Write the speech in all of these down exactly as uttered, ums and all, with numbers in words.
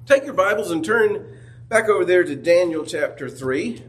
Take your Bibles and turn back over there to Daniel chapter three.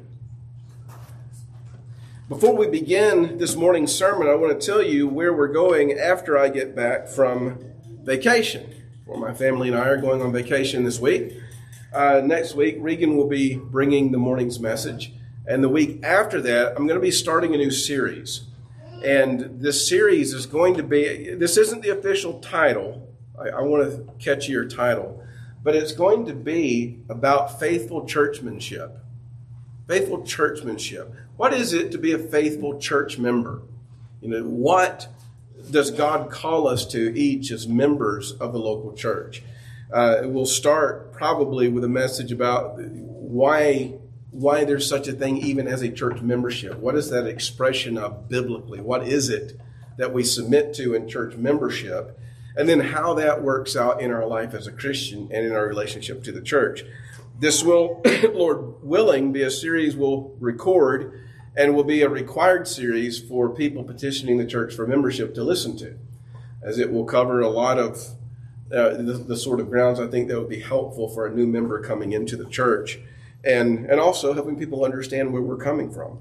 Before we begin this morning's sermon, I want to tell you where we're going after I get back from vacation. Well, my family and I are going on vacation this week. Uh, next week, Regan will be bringing the morning's message. And the week after that, I'm going to be starting a new series. And this series is going to be, this isn't the official title. I, I want to catch your title. But it's going to be about faithful churchmanship. Faithful churchmanship. What is it to be a faithful church member? You know, what does God call us to each as members of the local church? Uh, we'll start probably with a message about why, why there's such a thing even as a church membership. What is that expression of biblically? What is it that we submit to in church membership? And then how that works out in our life as a Christian and in our relationship to the church. This will, Lord willing, be a series we'll record and will be a required series for people petitioning the church for membership to listen to, as it will cover a lot of uh, the, the sort of grounds I think that would be helpful for a new member coming into the church, and, and also helping people understand where we're coming from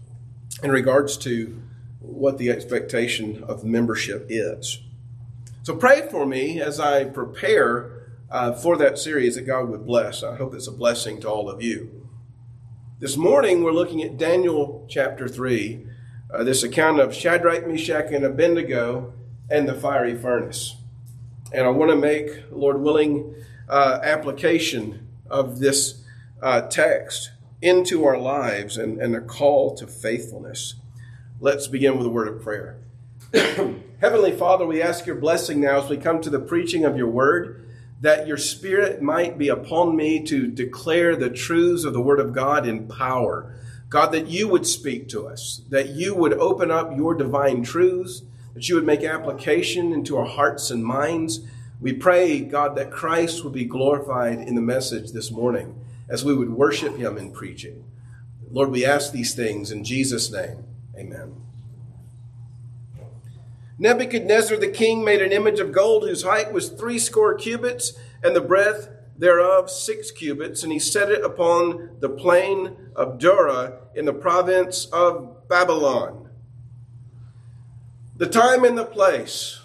in regards to what the expectation of membership is. So pray for me as I prepare uh, for that series that God would bless. I hope it's a blessing to all of you. This morning we're looking at Daniel chapter three, uh, this account of Shadrach, Meshach, and Abednego and the fiery furnace. And I want to make, Lord willing, uh, application of this uh, text into our lives and, and a call to faithfulness. Let's begin with a word of prayer. Heavenly Father, we ask your blessing now as we come to the preaching of your word, that your Spirit might be upon me to declare the truths of the word of God in power. God, that you would speak to us, that you would open up your divine truths, that you would make application into our hearts and minds. We pray, God, that Christ would be glorified in the message this morning as we would worship him in preaching. Lord, we ask these things in Jesus' name. Amen. Nebuchadnezzar the king made an image of gold whose height was threescore cubits and the breadth thereof six cubits, and he set it upon the plain of Dura in the province of Babylon. The time and the place.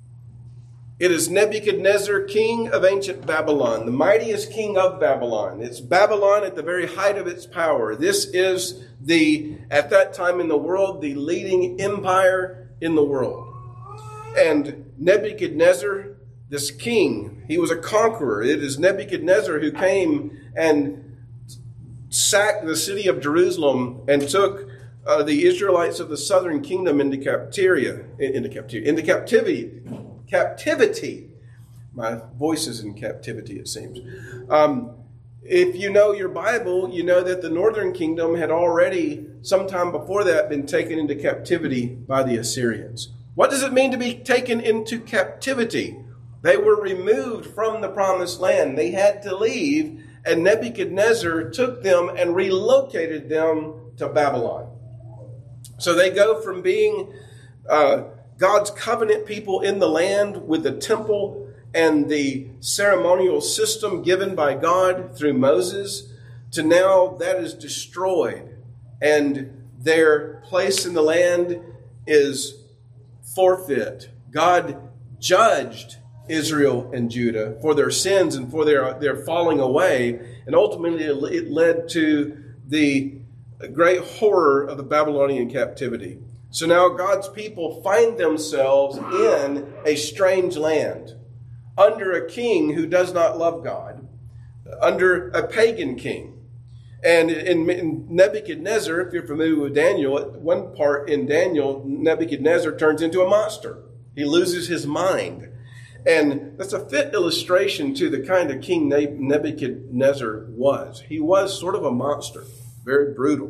It is Nebuchadnezzar, king of ancient Babylon, the mightiest king of Babylon. It's Babylon at the very height of its power. This is the, at that time in the world, the leading empire in the world. And Nebuchadnezzar, this king, he was a conqueror. It is Nebuchadnezzar who came and sacked the city of Jerusalem and took uh, the Israelites of the southern kingdom into captivity, into captivity, into captivity, captivity. My voice is in captivity, it seems. Um, if you know your Bible, you know that the northern kingdom had already, sometime before that, been taken into captivity by the Assyrians. What does it mean to be taken into captivity? They were removed from the promised land. They had to leave, and Nebuchadnezzar took them and relocated them to Babylon. So they go from being uh, God's covenant people in the land with the temple and the ceremonial system given by God through Moses, to now that is destroyed, and their place in the land is forfeit. God judged Israel and Judah for their sins and for their, their falling away. And ultimately it led to the great horror of the Babylonian captivity. So now God's people find themselves in a strange land, under a king who does not love God, under a pagan king. And in, in Nebuchadnezzar, if you're familiar with Daniel, at one part in Daniel, Nebuchadnezzar turns into a monster. He loses his mind. And that's a fit illustration to the kind of king Nebuchadnezzar was. He was sort of a monster, very brutal.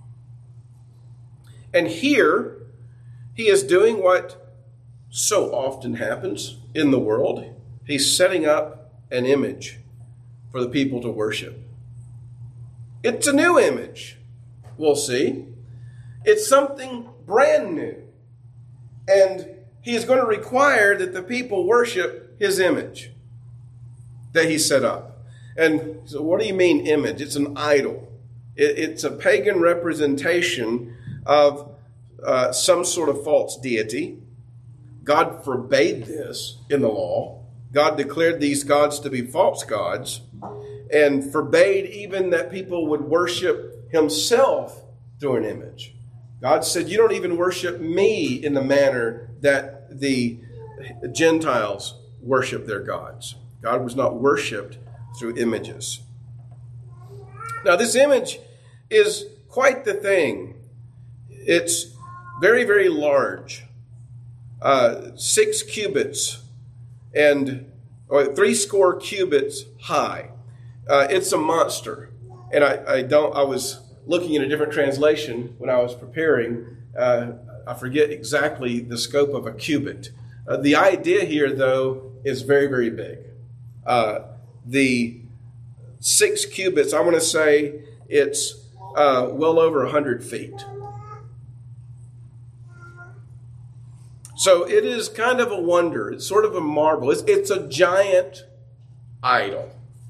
And here, he is doing what so often happens in the world. He's setting up an image for the people to worship. It's a new image, we'll see. It's something brand new. And he is going to require that the people worship his image that he set up. And so what do you mean image? It's an idol. It, it's a pagan representation of uh, some sort of false deity. God forbade this in the law. God declared these gods to be false gods and forbade even that people would worship himself through an image. God said, you don't even worship me in the manner that the Gentiles worship their gods. God was not worshipped through images. Now, this image is quite the thing. It's very, very large. Uh, six cubits and or three score cubits high. Uh, it's a monster. And I, I don't, I was looking at a different translation when I was preparing. Uh, I forget exactly the scope of a cubit. Uh, the idea here, though, is very, very big. Uh, the six cubits, I want to say it's uh, well over one hundred feet. So it is kind of a wonder. It's sort of a marvel. It's, it's a giant idol.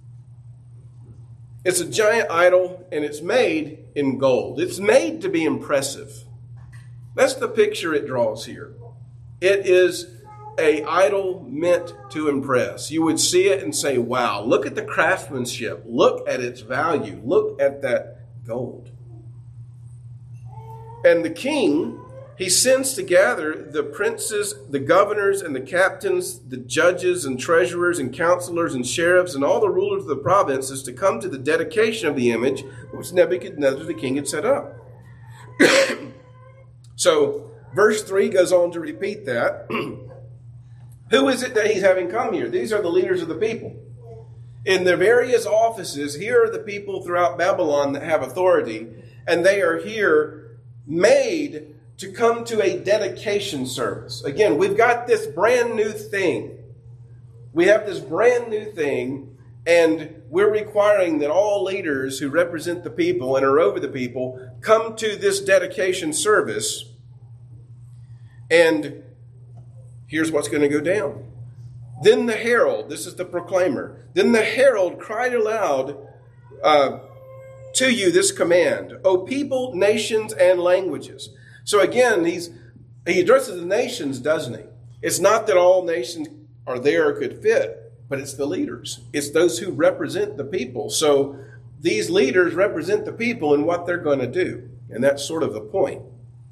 It's a giant idol, and it's made in gold. It's made to be impressive. That's the picture it draws here. It is an idol meant to impress. You would see it and say, wow, look at the craftsmanship. Look at its value. Look at that gold. And the king, he sends to gather the princes, the governors, and the captains, the judges and treasurers and counselors and sheriffs and all the rulers of the provinces to come to the dedication of the image which Nebuchadnezzar the king had set up. So verse three goes on to repeat that. Who is it that he's having come here? These are the leaders of the people. In their various offices, here are the people throughout Babylon that have authority, and they are here made to come to a dedication service. Again, we've got this brand new thing. We have this brand new thing, and we're requiring that all leaders who represent the people and are over the people come to this dedication service. And here's what's going to go down. Then the herald, this is the proclaimer, then the herald cried aloud uh, to you this command, O people, nations, and languages. So again, he's, he addresses the nations, doesn't he? It's not that all nations are there or could fit, but it's the leaders. It's those who represent the people. So these leaders represent the people in what they're going to do. And that's sort of the point.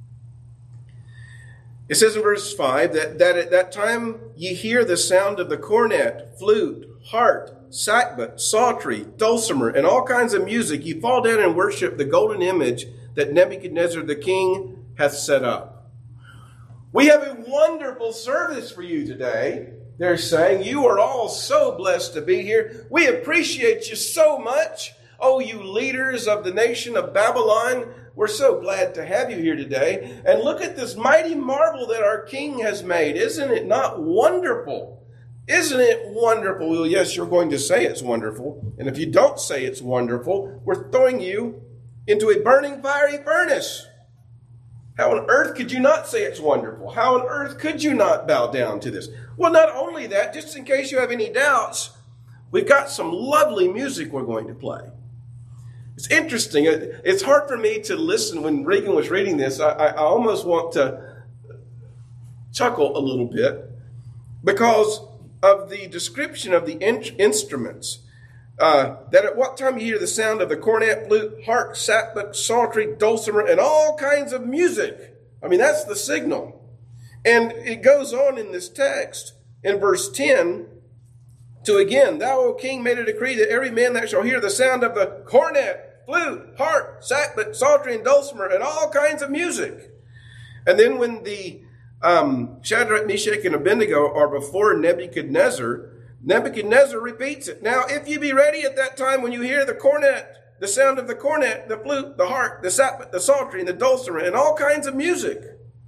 It says in verse five that, that at that time ye hear the sound of the cornet, flute, harp, sackbut, psaltery, dulcimer, and all kinds of music. Ye fall down and worship the golden image that Nebuchadnezzar the king hath set up. We have a wonderful service for you today. They're saying, you are all so blessed to be here. We appreciate you so much. Oh, you leaders of the nation of Babylon, we're so glad to have you here today. And look at this mighty marvel that our king has made. Isn't it not wonderful? Isn't it wonderful? Well, yes, you're going to say it's wonderful. And if you don't say it's wonderful, we're throwing you into a burning fiery furnace. How on earth could you not say it's wonderful? How on earth could you not bow down to this? Well, not only that, just in case you have any doubts, we've got some lovely music we're going to play. It's interesting. It's hard for me to listen when Regan was reading this. I, I almost want to chuckle a little bit because of the description of the in- instruments. Uh, that at what time you hear the sound of the cornet, flute, harp, sackbut, psaltery, dulcimer, and all kinds of music. I mean, that's the signal. And it goes on in this text in verse ten to again, thou, O king, made a decree that every man that shall hear the sound of the cornet, flute, harp, sackbut, psaltery, and dulcimer, and all kinds of music. And then when the um, Shadrach, Meshach, and Abednego are before Nebuchadnezzar, Nebuchadnezzar repeats it. Now, if you be ready at that time when you hear the cornet, the sound of the cornet, the flute, the harp, the sackbut, the psaltery, and the dulcimer, and all kinds of music.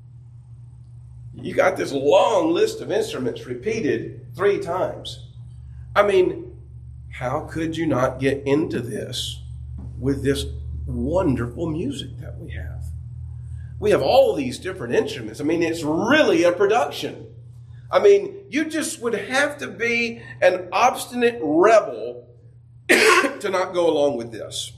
You got this long list of instruments repeated three times. I mean, how could you not get into this with this wonderful music that we have? We have all these different instruments. I mean, it's really a production. I mean, you just would have to be an obstinate rebel to not go along with this.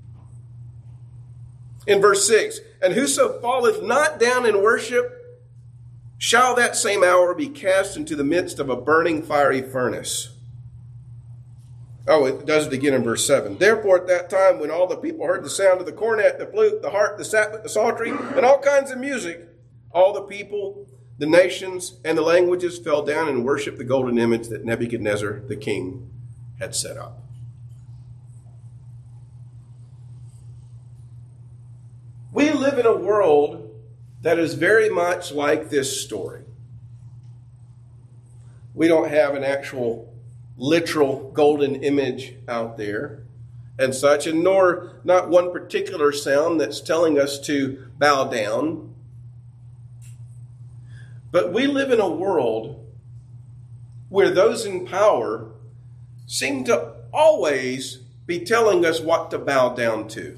In verse six, and whoso falleth not down in worship, shall that same hour be cast into the midst of a burning fiery furnace. Oh, it does it again in verse seven. Therefore at that time when all the people heard the sound of the cornet, the flute, the harp, the sackbut, the psaltery, and all kinds of music, all the people, the nations, and the languages fell down and worshipped the golden image that Nebuchadnezzar the king had set up. We live in a world that is very much like this story. We don't have an actual literal golden image out there and such, and nor not one particular sound that's telling us to bow down. But we live in a world where those in power seem to always be telling us what to bow down to.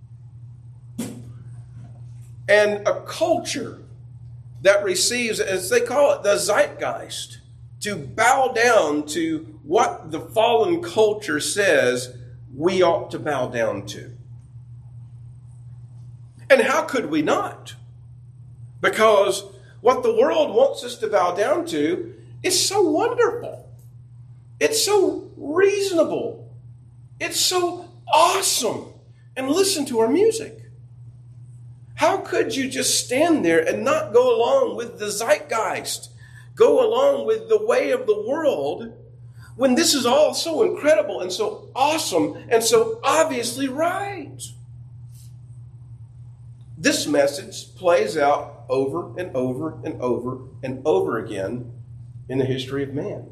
And a culture that receives, as they call it, the zeitgeist, to bow down to what the fallen culture says we ought to bow down to. And how could we not? Because what the world wants us to bow down to is so wonderful. It's so reasonable. It's so awesome. And listen to our music. How could you just stand there and not go along with the zeitgeist, go along with the way of the world, when this is all so incredible and so awesome and so obviously right? This message plays out over and over and over and over again in the history of man.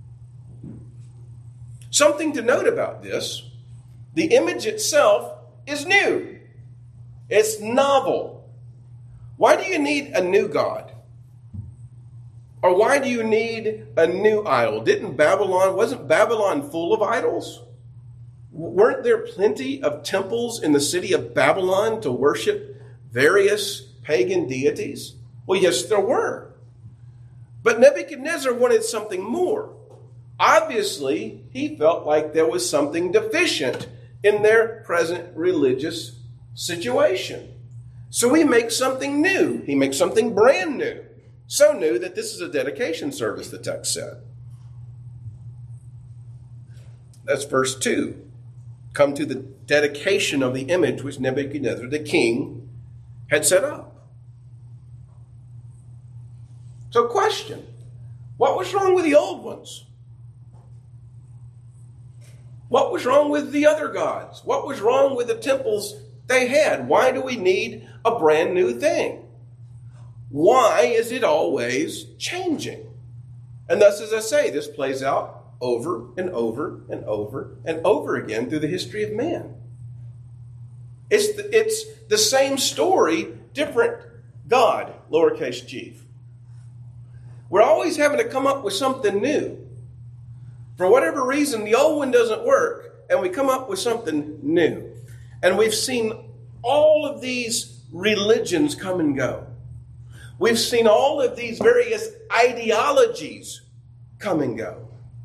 Something to note about this, the image itself is new. It's novel. Why do you need a new God? Or why do you need a new idol? Didn't Babylon, wasn't Babylon full of idols? Weren't there plenty of temples in the city of Babylon to worship various pagan deities? Well, yes, there were. But Nebuchadnezzar wanted something more. Obviously, he felt like there was something deficient in their present religious situation. So he makes something new. He makes something brand new. So new that this is a dedication service, the text said. That's verse two. Come to the dedication of the image which Nebuchadnezzar, the king, had set up. So question, what was wrong with the old ones? What was wrong with the other gods? What was wrong with the temples they had? Why do we need a brand new thing? Why is it always changing? And thus, as I say, this plays out over and over and over and over again through the history of man. It's the, it's the same story, different God, lowercase g. We're always having to come up with something new. For whatever reason, the old one doesn't work, and we come up with something new. And we've seen all of these religions come and go. We've seen all of these various ideologies come and go.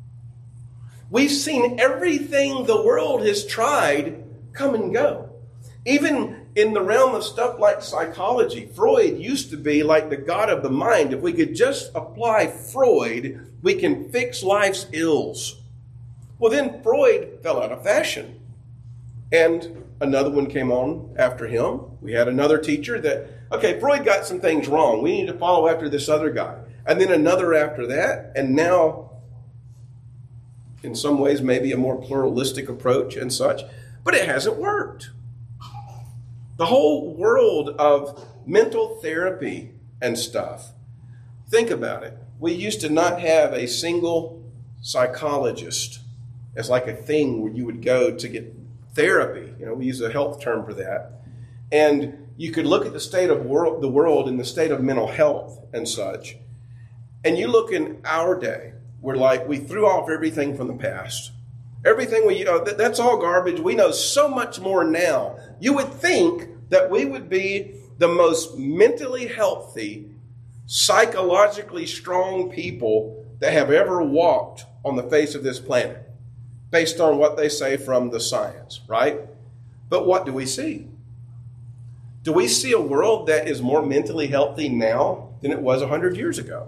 We've seen everything the world has tried come and go. Even in the realm of stuff like psychology, Freud used to be like the god of the mind. If we could just apply Freud, we can fix life's ills. Well, then Freud fell out of fashion. And another one came on after him. We had another teacher that, okay, Freud got some things wrong. We need to follow after this other guy. And then another after that. And now, in some ways, maybe a more pluralistic approach and such. But it hasn't worked. The whole world of mental therapy and stuff. Think about it. We used to not have a single psychologist as like a thing where you would go to get therapy. You know, we use a health term for that. And you could look at the state of world, the world and the state of mental health and such. And you look in our day, we're like, we threw off everything from the past. Everything we, you know, that, that's all garbage. We know so much more now. You would think that we would be the most mentally healthy, psychologically strong people that have ever walked on the face of this planet. based on what they say from the science, right? But what do we see? Do we see a world that is more mentally healthy now than it was one hundred years ago?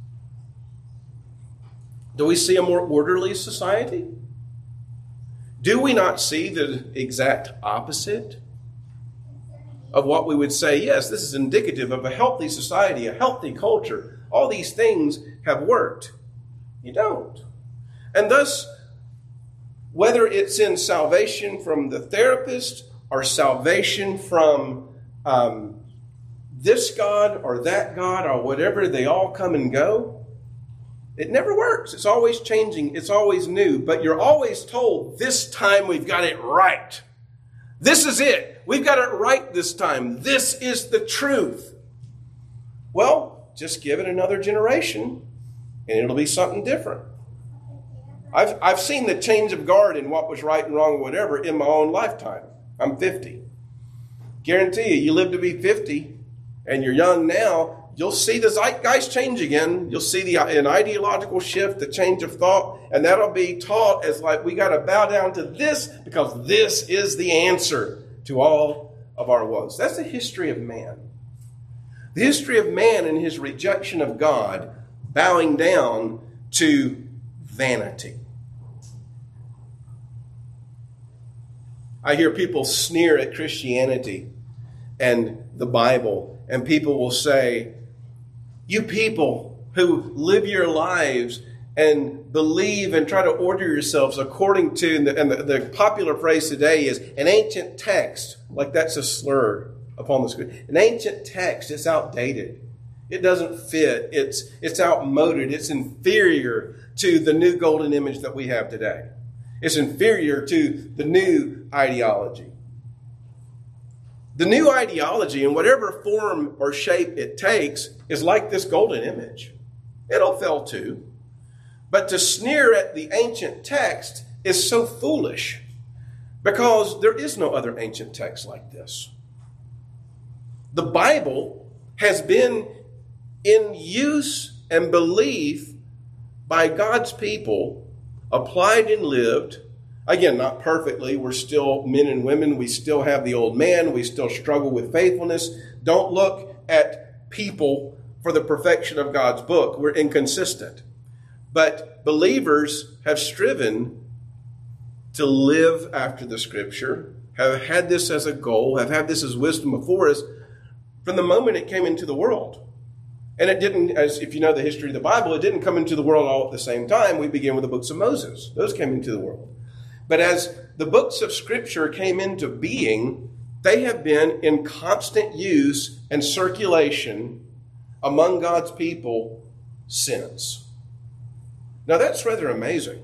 Do we see a more orderly society? Do we not see the exact opposite of what we would say, yes, this is indicative of a healthy society, a healthy culture. All these things have worked. You don't. And thus, whether it's in salvation from the therapist or salvation from um, this God or that God or whatever, they all come and go. It never works. It's always changing. It's always new. But you're always told, this time we've got it right. This is it. We've got it right this time. This is the truth. Well, just give it another generation and it'll be something different. I've, I've seen the change of guard in what was right and wrong or whatever in my own lifetime. I'm fifty. Guarantee you, you live to be fifty and you're young now, you'll see the zeitgeist change again. You'll see the an ideological shift, the change of thought, and that'll be taught as like we got to bow down to this because this is the answer to all of our woes. That's the history of man. The history of man and his rejection of God, bowing down to vanity. I hear people sneer at Christianity and the Bible, and people will say, you people who live your lives and believe and try to order yourselves according to, and the, and the, the popular phrase today is an ancient text, like that's a slur upon the screen. An ancient text, it's outdated. It doesn't fit. It's, it's outmoded. It's inferior to the new golden image that we have today. It's inferior to the new ideology. The new ideology, in whatever form or shape it takes, is like this golden image. It'll fail too. But to sneer at the ancient text is so foolish because there is no other ancient text like this. The Bible has been in use and belief by God's people, applied and lived. Again, not perfectly. We're still men and women. We still have the old man. We still struggle with faithfulness. Don't look at people for the perfection of God's book. We're inconsistent. But believers have striven to live after the Scripture, have had this as a goal, have had this as wisdom before us from the moment it came into the world. And it didn't, as if you know the history of the Bible, it didn't come into the world all at the same time. We begin with the books of Moses. Those came into the world. But as the books of Scripture came into being, they have been in constant use and circulation among God's people since. Now that's rather amazing.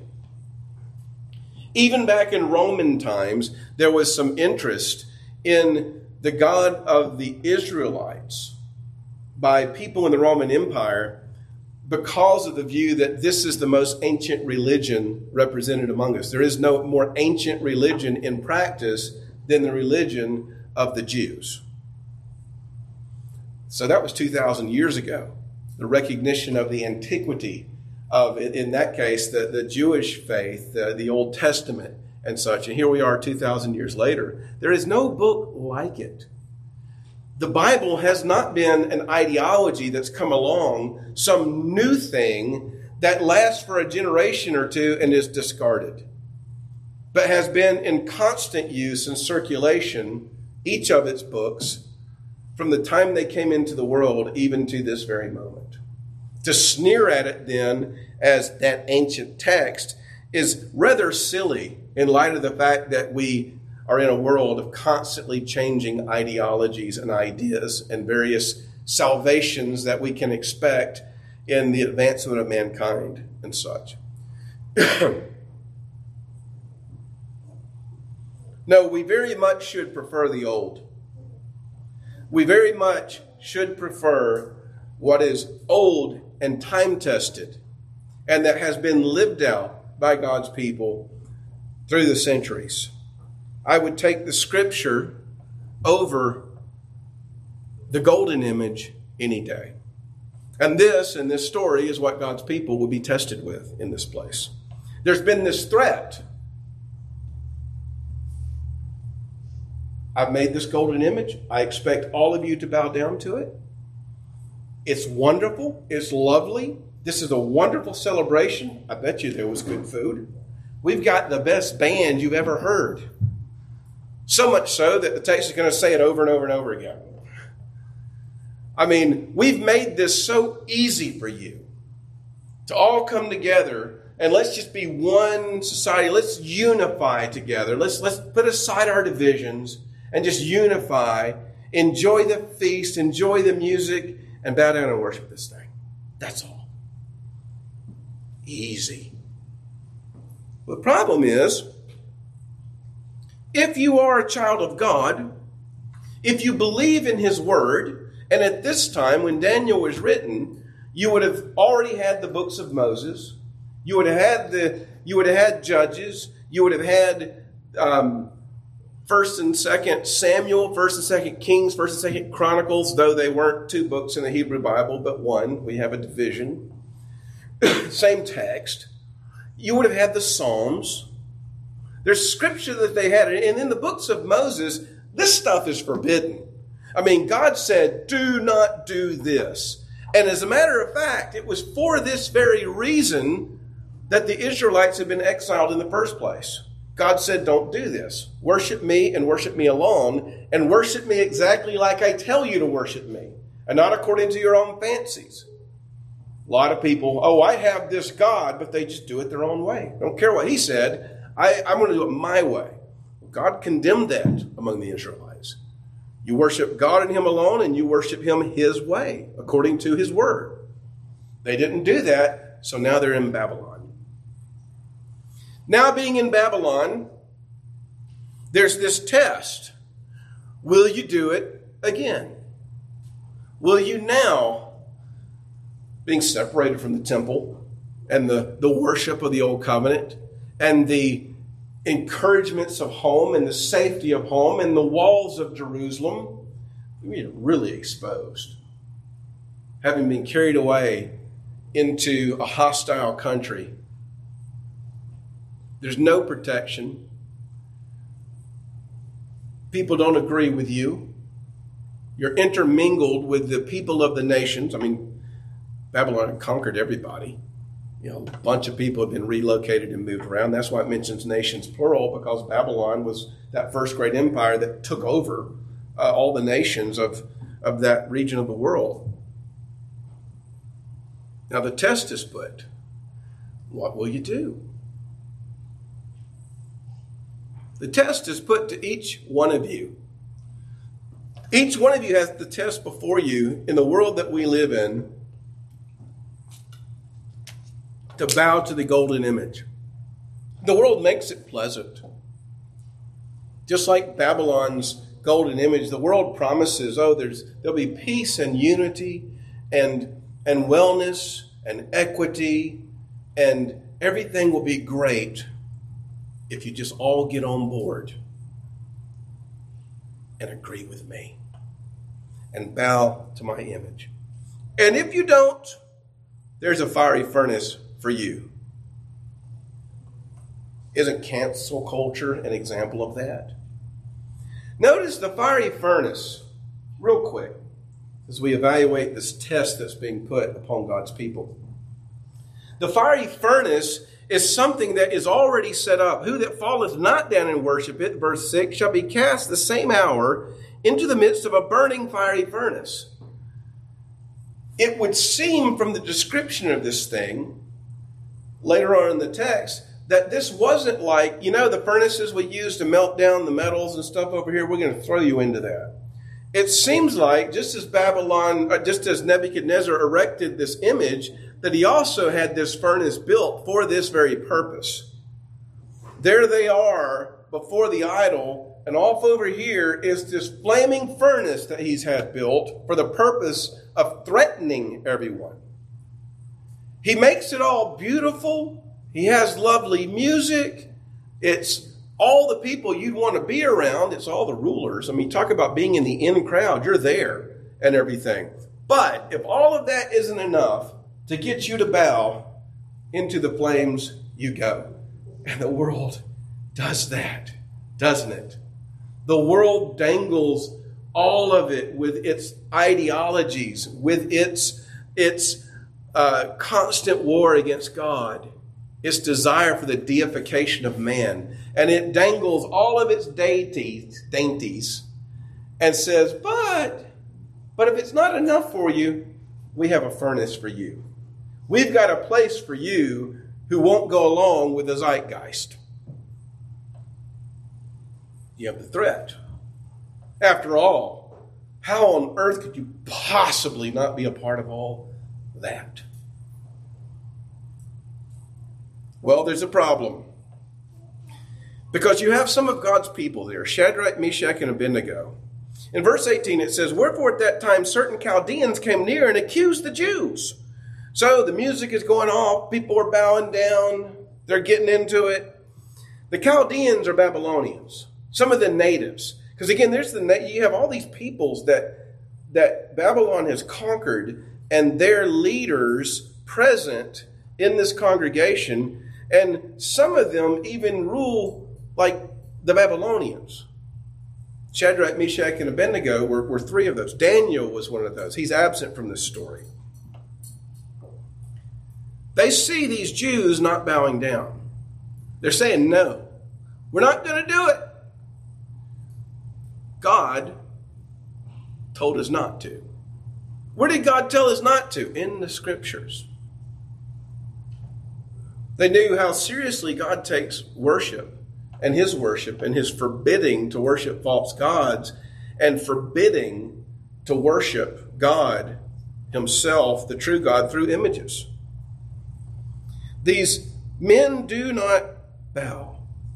Even back in Roman times, there was some interest in the God of the Israelites by people in the Roman Empire because of the view that this is the most ancient religion represented among us. There is no more ancient religion in practice than the religion of the Jews. So that was two thousand years ago. The recognition of the antiquity of, in that case, the, the Jewish faith, the, the Old Testament and such. And here we are two thousand years later. There is no book like it. The Bible has not been an ideology that's come along, some new thing that lasts for a generation or two and is discarded, but has been in constant use and circulation, each of its books, from the time they came into the world even to this very moment. To sneer at it then as that ancient text is rather silly in light of the fact that we are in a world of constantly changing ideologies and ideas and various salvations that we can expect in the advancement of mankind and such. No, we very much should prefer the old. We very much should prefer what is old and time-tested and that has been lived out by God's people through the centuries. I would take the Scripture over the golden image any day. And this, and this story, is what God's people will be tested with in this place. There's been this threat I've made this golden image. I expect all of you to bow down to it. It's wonderful. It's lovely. This is a wonderful celebration. I bet you there was good food. We've got the best band you've ever heard. So much so that the text is going to say it over and over and over again. I mean, we've made this so easy for you to all come together and let's just be one society. Let's unify together. Let's, let's put aside our divisions and just unify. Enjoy the feast, enjoy the music, and bow down and worship this thing. That's all. Easy. The problem is, if you are a child of God, if you believe in His Word, and at this time when Daniel was written, you would have already had the books of Moses, you would have had the, you would have had Judges, you would have had um, First and Second Samuel, First and Second Kings, First and Second Chronicles, though they weren't two books in the Hebrew Bible, but one. We have a division. Same text. You would have had the Psalms. There's scripture that they had. And in the books of Moses, this stuff is forbidden. I mean, God said, do not do this. And as a matter of fact, it was for this very reason that the Israelites had been exiled in the first place. God said, don't do this. Worship me and worship me alone, and worship me exactly like I tell you to worship me, and not according to your own fancies. A lot of people, oh, I have this God, but they just do it their own way. Don't care what He said. I, I'm going to do it my way. God condemned that among the Israelites. You worship God and Him alone, and you worship Him His way, according to His Word. They didn't do that, so now they're in Babylon. Now being in Babylon, there's this test. Will you do it again? Will you now, being separated from the temple and the, the worship of the old covenant and the encouragements of home and the safety of home and the walls of Jerusalem, we are really exposed. Having been carried away into a hostile country. There's no protection. People don't agree with you. You're intermingled with the people of the nations. I mean, Babylon had conquered everybody. You know, a bunch of people have been relocated and moved around. That's why it mentions nations plural, because Babylon was that first great empire that took over uh, all the nations of, of that region of the world. Now the test is put. What will you do? The test is put to each one of you. Each one of you has the test before you in the world that we live in to bow to the golden image. The world makes it pleasant. Just like Babylon's golden image, the world promises, oh, there's there'll be peace and unity and, and wellness and equity and everything will be great if you just all get on board and agree with me and bow to my image. And if you don't, there's a fiery furnace for you. Isn't cancel culture an example of that? Notice the fiery furnace, real quick, as we evaluate this test that's being put upon God's people. The fiery furnace is something that is already set up. Who that falleth not down and worship it, verse six, shall be cast the same hour into the midst of a burning fiery furnace. It would seem from the description of this thing, later on in the text, that this wasn't like, you know, the furnaces we use to melt down the metals and stuff over here, we're going to throw you into that. It seems like, just as Babylon, just as Nebuchadnezzar erected this image, that he also had this furnace built for this very purpose. There they are before the idol, and off over here is this flaming furnace that he's had built for the purpose of threatening everyone. He makes it all beautiful. He has lovely music. It's all the people you'd want to be around. It's all the rulers. I mean, talk about being in the in crowd. You're there and everything. But if all of that isn't enough to get you to bow, into the flames you go. And the world does that, doesn't it? The world dangles all of it with its ideologies, with its, its uh, constant war against God, its desire for the deification of man. And it dangles all of its deities, dainties and says, but, but if it's not enough for you, we have a furnace for you. We've got a place for you who won't go along with the zeitgeist. You have the threat. After all, how on earth could you possibly not be a part of all that? Well, there's a problem. Because you have some of God's people there, Shadrach, Meshach, and Abednego. In verse eighteen it says, wherefore at that time certain Chaldeans came near and accused the Jews. So the music is going off, people are bowing down, they're getting into it. The Chaldeans are Babylonians, some of the natives. Because again, there's the you have all these peoples that, that Babylon has conquered, and their leaders present in this congregation, and some of them even rule like the Babylonians. Shadrach, Meshach, and Abednego were, were three of those. Daniel was one of those. He's absent from this story. They see these Jews not bowing down. They're saying, no, we're not going to do it. God told us not to. Where did God tell us not to? In the scriptures. They knew how seriously God takes worship and his worship and his forbidding to worship false gods and forbidding to worship God himself, the true God, through images. These men do not bow.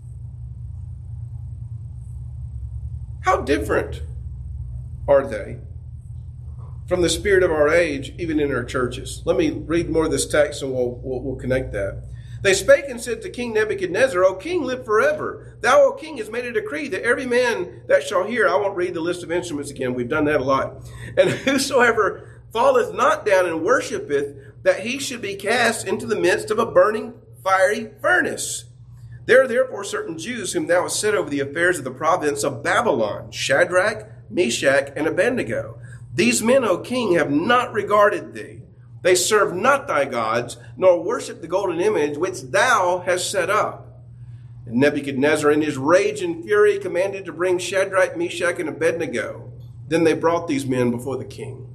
How different are they from the spirit of our age, even in our churches? Let me read more of this text and we'll, we'll, we'll connect that. They spake and said to King Nebuchadnezzar, O king, live forever. Thou, O king, hast made a decree that every man that shall hear, I won't read the list of instruments again, we've done that a lot, and whosoever falleth not down and worshipeth, that he should be cast into the midst of a burning fiery furnace. There are therefore certain Jews whom thou hast set over the affairs of the province of Babylon, Shadrach, Meshach, and Abednego. These men, O king, have not regarded thee. They serve not thy gods, nor worship the golden image which thou hast set up. And Nebuchadnezzar, in his rage and fury, commanded to bring Shadrach, Meshach, and Abednego. Then they brought these men before the king.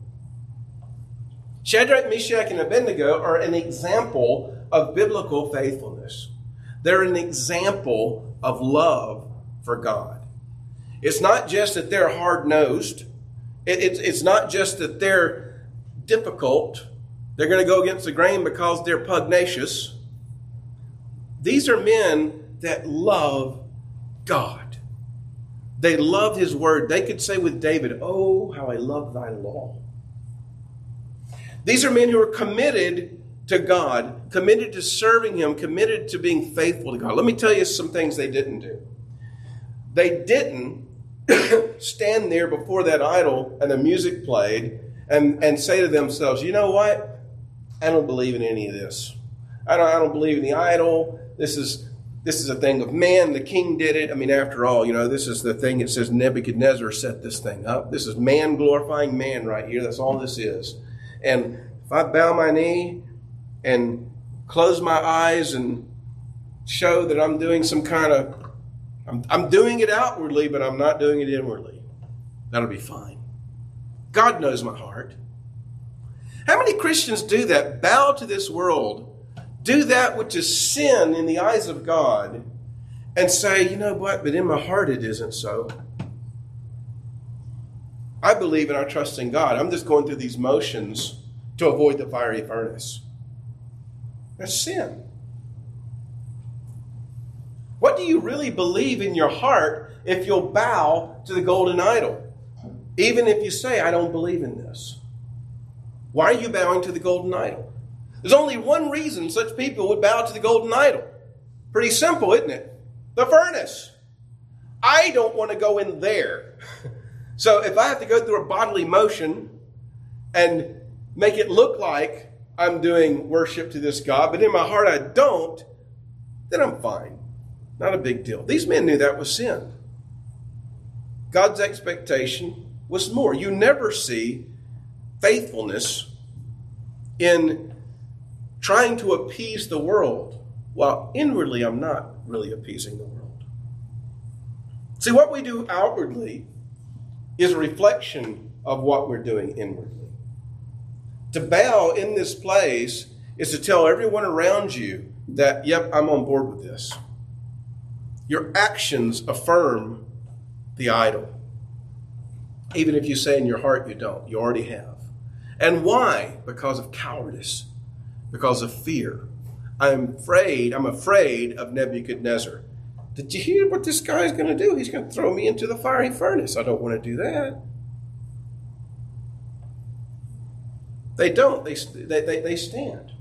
Shadrach, Meshach, and Abednego are an example of biblical faithfulness. They're an example of love for God. It's not just that they're hard-nosed. It, it's, it's not just that they're difficult. They're going to go against the grain because they're pugnacious. These are men that love God. They love his word. They could say with David, oh, how I love thy law. These are men who are committed to God, committed to serving him, committed to being faithful to God. Let me tell you some things they didn't do. They didn't stand there before that idol and the music played and, and say to themselves, you know what? I don't believe in any of this. I don't, I don't believe in the idol. This is this is a thing of man. The king did it. I mean, after all, you know, this is the thing. It says Nebuchadnezzar set this thing up. This is man glorifying man right here. That's all this is. And if I bow my knee and close my eyes and show that I'm doing some kind of, I'm, I'm doing it outwardly, but I'm not doing it inwardly, that'll be fine. God knows my heart. How many Christians do that? Bow to this world, do that which is sin in the eyes of God, and say, you know what, but in my heart it isn't so. I believe and I trust in God. I'm just going through these motions to avoid the fiery furnace. That's sin. What do you really believe in your heart if you'll bow to the golden idol? Even if you say, I don't believe in this. Why are you bowing to the golden idol? There's only one reason such people would bow to the golden idol. Pretty simple, isn't it? The furnace. I don't want to go in there. So if I have to go through a bodily motion and make it look like I'm doing worship to this God, but in my heart I don't, then I'm fine. Not a big deal. These men knew that was sin. God's expectation was more. You never see faithfulness in trying to appease the world, while inwardly I'm not really appeasing the world. See, what we do outwardly is a reflection of what we're doing inwardly. To bow in this place is to tell everyone around you that, yep, I'm on board with this. Your actions affirm the idol. Even if you say in your heart you don't, you already have. And why? Because of cowardice, because of fear. I'm afraid, I'm afraid of Nebuchadnezzar. Did you hear what this guy's going to do? He's going to throw me into the fiery furnace. I don't want to do that. They don't. They, they, they, they stand.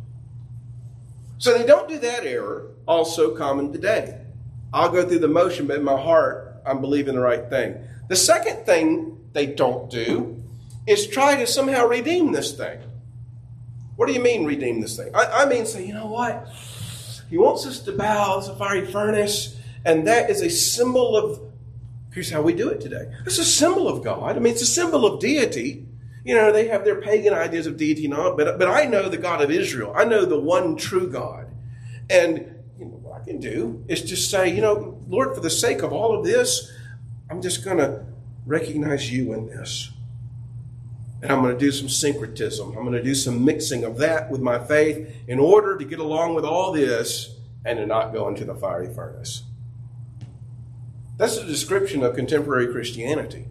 So they don't do that error, also common today. I'll go through the motion, but in my heart, I'm believing the right thing. The second thing they don't do is try to somehow redeem this thing. What do you mean redeem this thing? I, I mean say, you know what? He wants us to bow as a fiery furnace, and that is a symbol of, here's how we do it today. It's a symbol of God. I mean, it's a symbol of deity. You know, they have their pagan ideas of deity and all, but, but I know the God of Israel. I know the one true God. And you know, what I can do is just say, you know, Lord, for the sake of all of this, I'm just going to recognize you in this. And I'm going to do some syncretism. I'm going to do some mixing of that with my faith in order to get along with all this and to not go into the fiery furnace. That's a description of contemporary Christianity.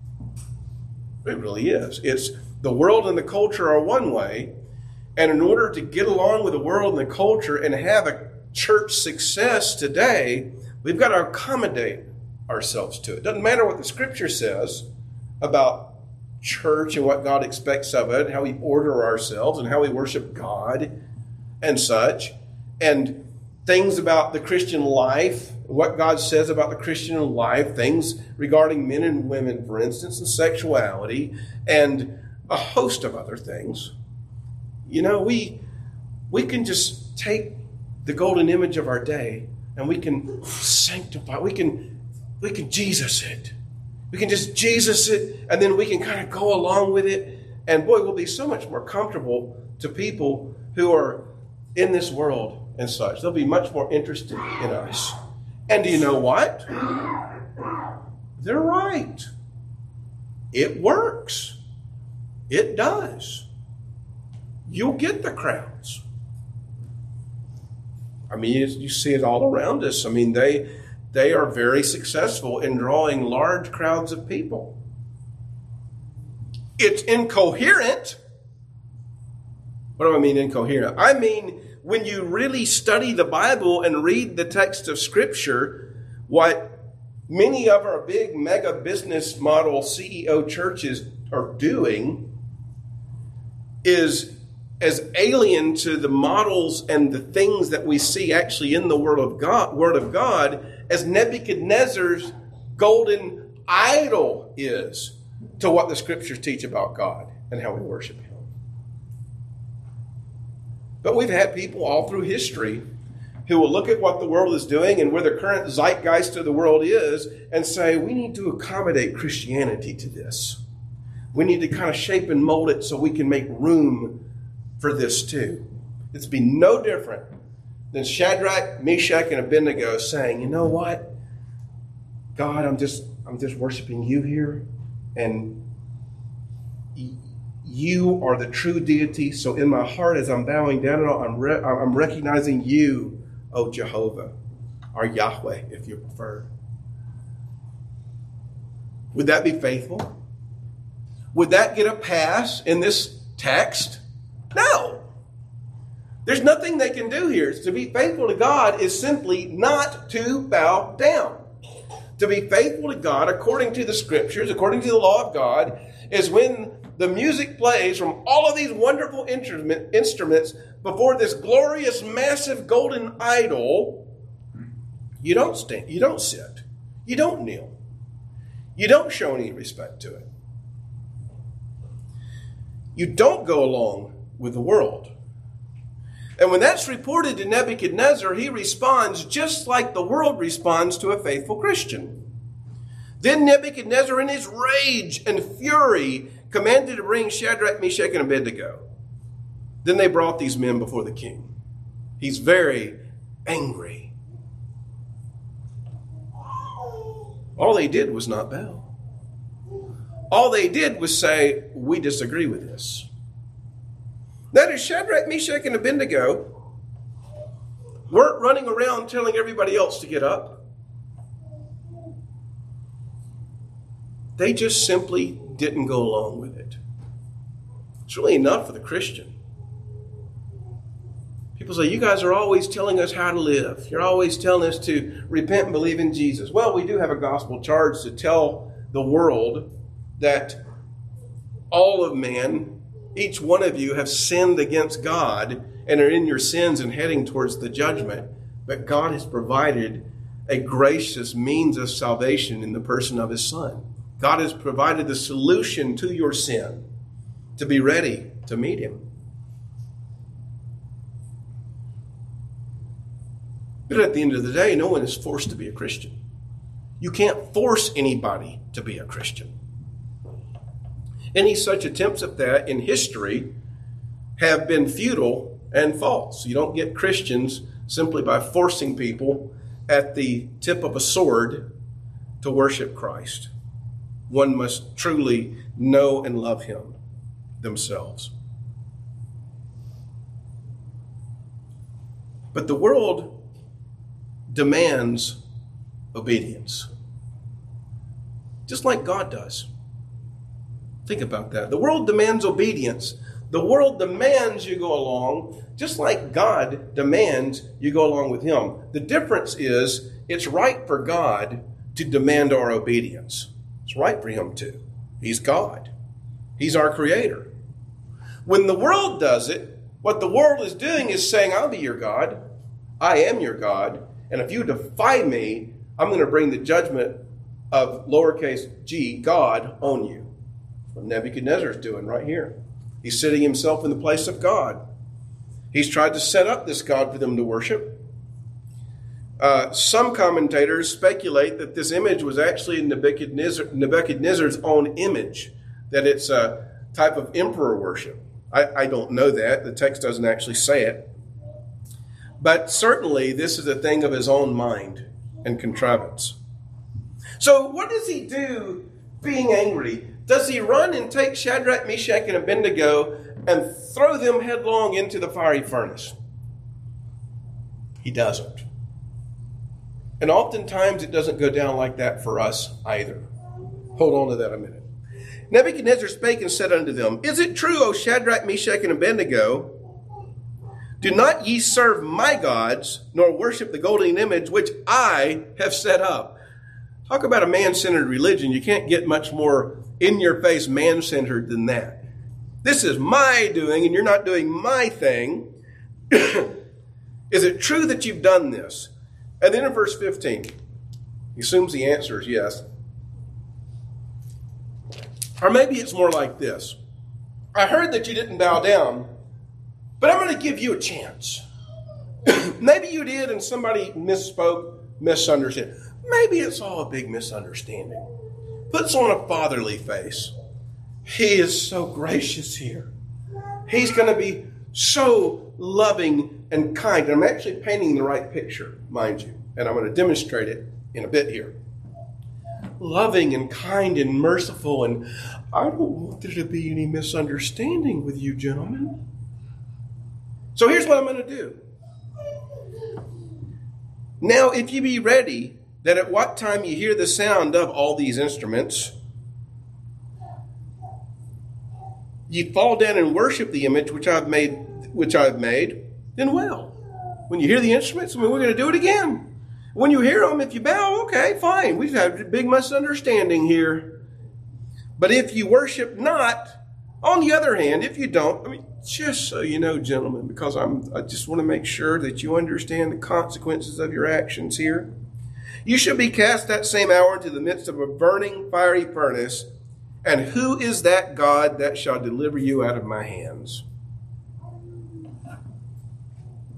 It really is. It's the world and the culture are one way, and in order to get along with the world and the culture and have a church success today, we've got to accommodate ourselves to it. It doesn't matter what the Scripture says about church and what God expects of it, how we order ourselves and how we worship God and such, and things about the Christian life, what God says about the Christian life, things regarding men and women, for instance, and sexuality, and a host of other things. You know, we we can just take the golden image of our day and we can sanctify, we can we can Jesus it. We can just Jesus it, and then we can kind of go along with it. And boy, we'll be so much more comfortable to people who are in this world and such. They'll be much more interested in us. And do you know what? They're right. It works. It does. You'll get the crowds. I mean, you see it all around us. I mean, they they are very successful in drawing large crowds of people. It's incoherent. What do I mean incoherent? I mean, when you really study the Bible and read the text of Scripture, what many of our big mega business model C E O churches are doing is as alien to the models and the things that we see actually in the Word of God, Word of God as Nebuchadnezzar's golden idol is to what the Scriptures teach about God and how we worship Him. But we've had people all through history who will look at what the world is doing and where the current zeitgeist of the world is and say, we need to accommodate Christianity to this. We need to kind of shape and mold it so we can make room for this too. It's be no different than Shadrach, Meshach, and Abednego saying, you know what? God, I'm just I'm just worshiping you here, and you are the true deity. So in my heart, as I'm bowing down, I'm re- I'm recognizing you, O Jehovah, or Yahweh, if you prefer. Would that be faithful? Would that get a pass in this text? No. There's nothing they can do here. To be faithful to God is simply not to bow down. To be faithful to God, according to the Scriptures, according to the law of God, is when the music plays from all of these wonderful instrument, instruments before this glorious, massive golden idol. You don't stand, you don't sit, you don't kneel, you don't show any respect to it. You don't go along with the world. And when that's reported to Nebuchadnezzar, he responds just like the world responds to a faithful Christian. Then Nebuchadnezzar, in his rage and fury, commanded to bring Shadrach, Meshach, and Abednego. Then they brought these men before the king. He's very angry. All they did was not bow. All they did was say, we disagree with this. That is, Shadrach, Meshach, and Abednego weren't running around telling everybody else to get up. They just simply didn't go along with it. It's really enough for the Christian. People say, you guys are always telling us how to live. You're always telling us to repent and believe in Jesus. Well, we do have a gospel charge to tell the world that all of man, each one of you, have sinned against God and are in your sins and heading towards the judgment. But God has provided a gracious means of salvation in the person of his Son. God has provided the solution to your sin to be ready to meet him. But at the end of the day, no one is forced to be a Christian. You can't force anybody to be a Christian. Any such attempts at that in history have been futile and false. You don't get Christians simply by forcing people at the tip of a sword to worship Christ. One must truly know and love him themselves. But the world demands obedience, just like God does. Think about that. The world demands obedience. The world demands you go along, just like God demands you go along with him. The difference is it's right for God to demand our obedience. It's right for him to. He's God. He's our creator. When the world does it, what the world is doing is saying, I'll be your God. I am your God. And if you defy me, I'm going to bring the judgment of lowercase g, God, on you. That's what Nebuchadnezzar is doing right here. He's sitting himself in the place of God. He's tried to set up this God for them to worship. Uh, some commentators speculate that this image was actually Nebuchadnezzar, Nebuchadnezzar's own image, that it's a type of emperor worship. I, I don't know that. The text doesn't actually say it. But certainly this is a thing of his own mind and contrivance. So what does he do being angry? Does he run and take Shadrach, Meshach, and Abednego and throw them headlong into the fiery furnace? He doesn't. And oftentimes it doesn't go down like that for us either. Hold on to that a minute. Nebuchadnezzar spake and said unto them, Is it true, O Shadrach, Meshach, and Abednego? Do not ye serve my gods, nor worship the golden image which I have set up. Talk about a man-centered religion. You can't get much more in-your-face man-centered than that. This is my doing, and you're not doing my thing. Is it true that you've done this? And then in verse fifteen, he assumes the answer is yes. Or maybe it's more like this. I heard that you didn't bow down, but I'm going to give you a chance. Maybe you did and somebody misspoke, misunderstood. Maybe it's all a big misunderstanding. Puts on a fatherly face. He is so gracious here. He's going to be so loving and kind. And I'm actually painting the right picture, mind you. And I'm going to demonstrate it in a bit here. Loving and kind and merciful. And I don't want there to be any misunderstanding with you, gentlemen. So here's what I'm going to do. Now, if you be ready, that at what time you hear the sound of all these instruments, ye fall down and worship the image which I've made, which I've made, then well. When you hear the instruments, I mean, we're going to do it again. When you hear them, if you bow, okay, fine. We've had a big misunderstanding here. But if you worship not, on the other hand, if you don't, I mean, just so you know, gentlemen, because I'm, I just want to make sure that you understand the consequences of your actions here. You shall be cast that same hour into the midst of a burning fiery furnace. And who is that God that shall deliver you out of my hands?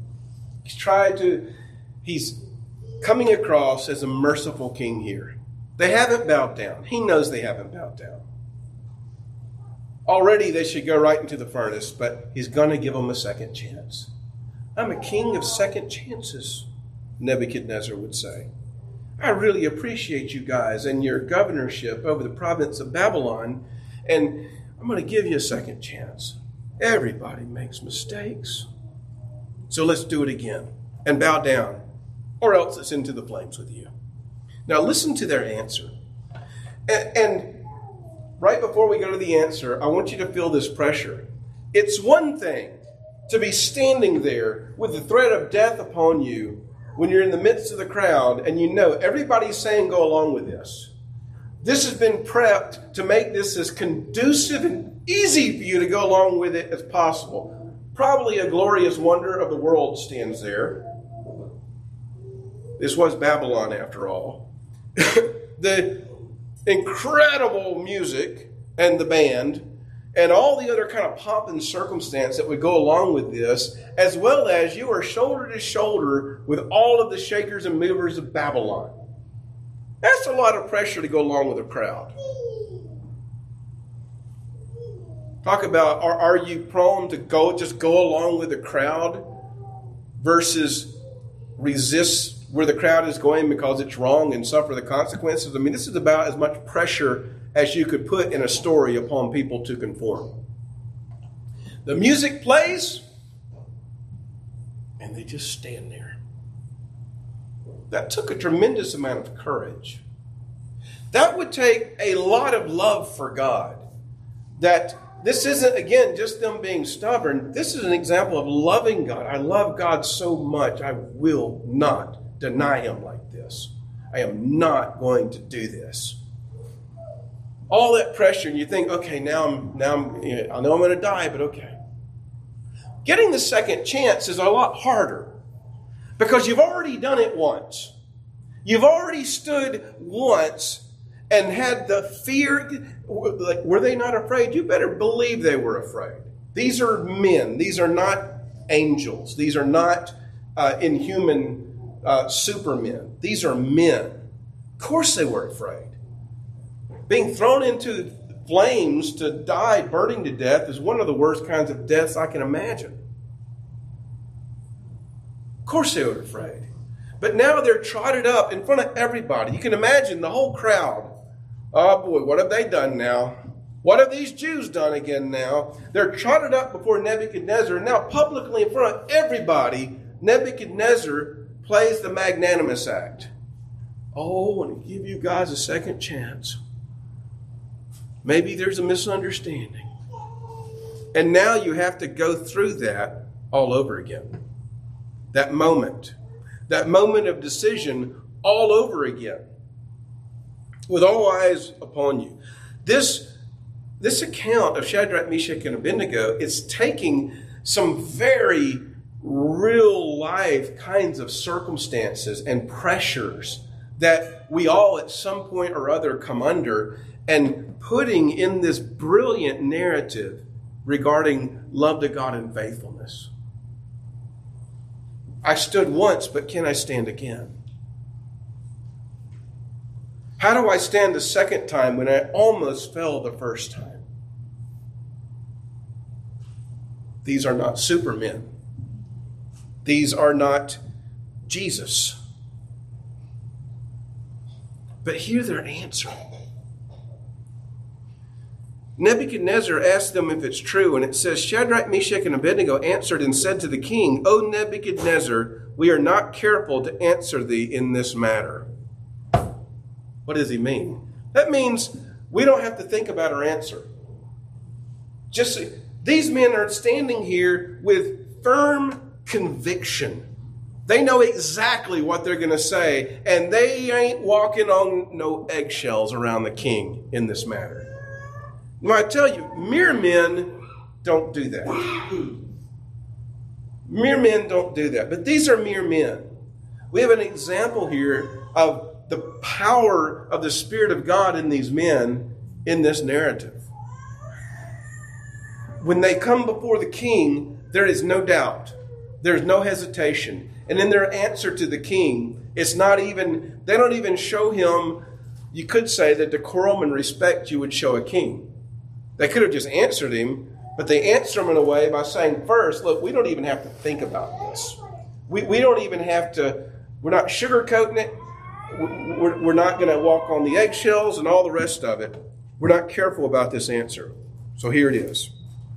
He's tried to, he's coming across as a merciful king here. They haven't bowed down. He knows they haven't bowed down. Already they should go right into the furnace, but he's going to give them a second chance. I'm a king of second chances, Nebuchadnezzar would say. I really appreciate you guys and your governorship over the province of Babylon, and I'm going to give you a second chance. Everybody makes mistakes. So let's do it again and bow down, or else it's into the flames with you. Now listen to their answer. And, and right before we go to the answer, I want you to feel this pressure. It's one thing to be standing there with the threat of death upon you when you're in the midst of the crowd and you know everybody's saying go along with this. This has been prepped to make this as conducive and easy for you to go along with it as possible. Probably a glorious wonder of the world stands there. This was Babylon after all. The incredible music and the band and all the other kind of pomp and circumstance that would go along with this, as well as you are shoulder to shoulder with all of the shakers and movers of Babylon. That's a lot of pressure to go along with a crowd. Talk about, are, are you prone to go just go along with the crowd versus resist where the crowd is going because it's wrong and suffer the consequences? I mean, this is about as much pressure as you could put in a story upon people to conform. The music plays, and they just stand there. That took a tremendous amount of courage. That would take a lot of love for God. That this isn't, again, just them being stubborn. This is an example of loving God. I love God so much, I will not deny him like this. I am not going to do this. All that pressure, and you think, okay, now I'm, now I'm, you know, I know I'm going to die, but okay. Getting the second chance is a lot harder because you've already done it once. You've already stood once and had the fear. Like, were they not afraid? You better believe they were afraid. These are men. These are not angels. These are not uh, inhuman uh, supermen. These are men. Of course they were afraid. Being thrown into flames to die, burning to death, is one of the worst kinds of deaths I can imagine. Of course they were afraid. But now they're trotted up in front of everybody. You can imagine the whole crowd. Oh boy, what have they done now? What have these Jews done again now? They're trotted up before Nebuchadnezzar. Now publicly in front of everybody, Nebuchadnezzar plays the magnanimous act. Oh, I want to give you guys a second chance. Maybe there's a misunderstanding. And now you have to go through that all over again. That moment. That moment of decision all over again. With all eyes upon you. This, this account of Shadrach, Meshach, and Abednego is taking some very real life kinds of circumstances and pressures that we all at some point or other come under and putting in this brilliant narrative regarding love to God and faithfulness. I stood once, but can I stand again? How do I stand the second time when I almost fell the first time? These are not supermen. These are not Jesus. But hear their answer. Nebuchadnezzar asked them if it's true, and it says, Shadrach, Meshach, and Abednego answered and said to the king, O Nebuchadnezzar, we are not careful to answer thee in this matter. What does he mean? That means we don't have to think about our answer. Just these men are standing here with firm conviction. They know exactly what they're going to say, and they ain't walking on no eggshells around the king in this matter. Now, I tell you, mere men don't do that. Mere men don't do that. But these are mere men. We have an example here of the power of the Spirit of God in these men in this narrative. When they come before the king, there is no doubt. There's no hesitation. And in their answer to the king, it's not even, they don't even show him, you could say the decorum and respect you would show a king. They could have just answered him, but they answer him in a way by saying first, look, we don't even have to think about this. We, we don't even have to, we're not sugarcoating it. We're, we're not going to walk on the eggshells and all the rest of it. We're not careful about this answer. So here it is.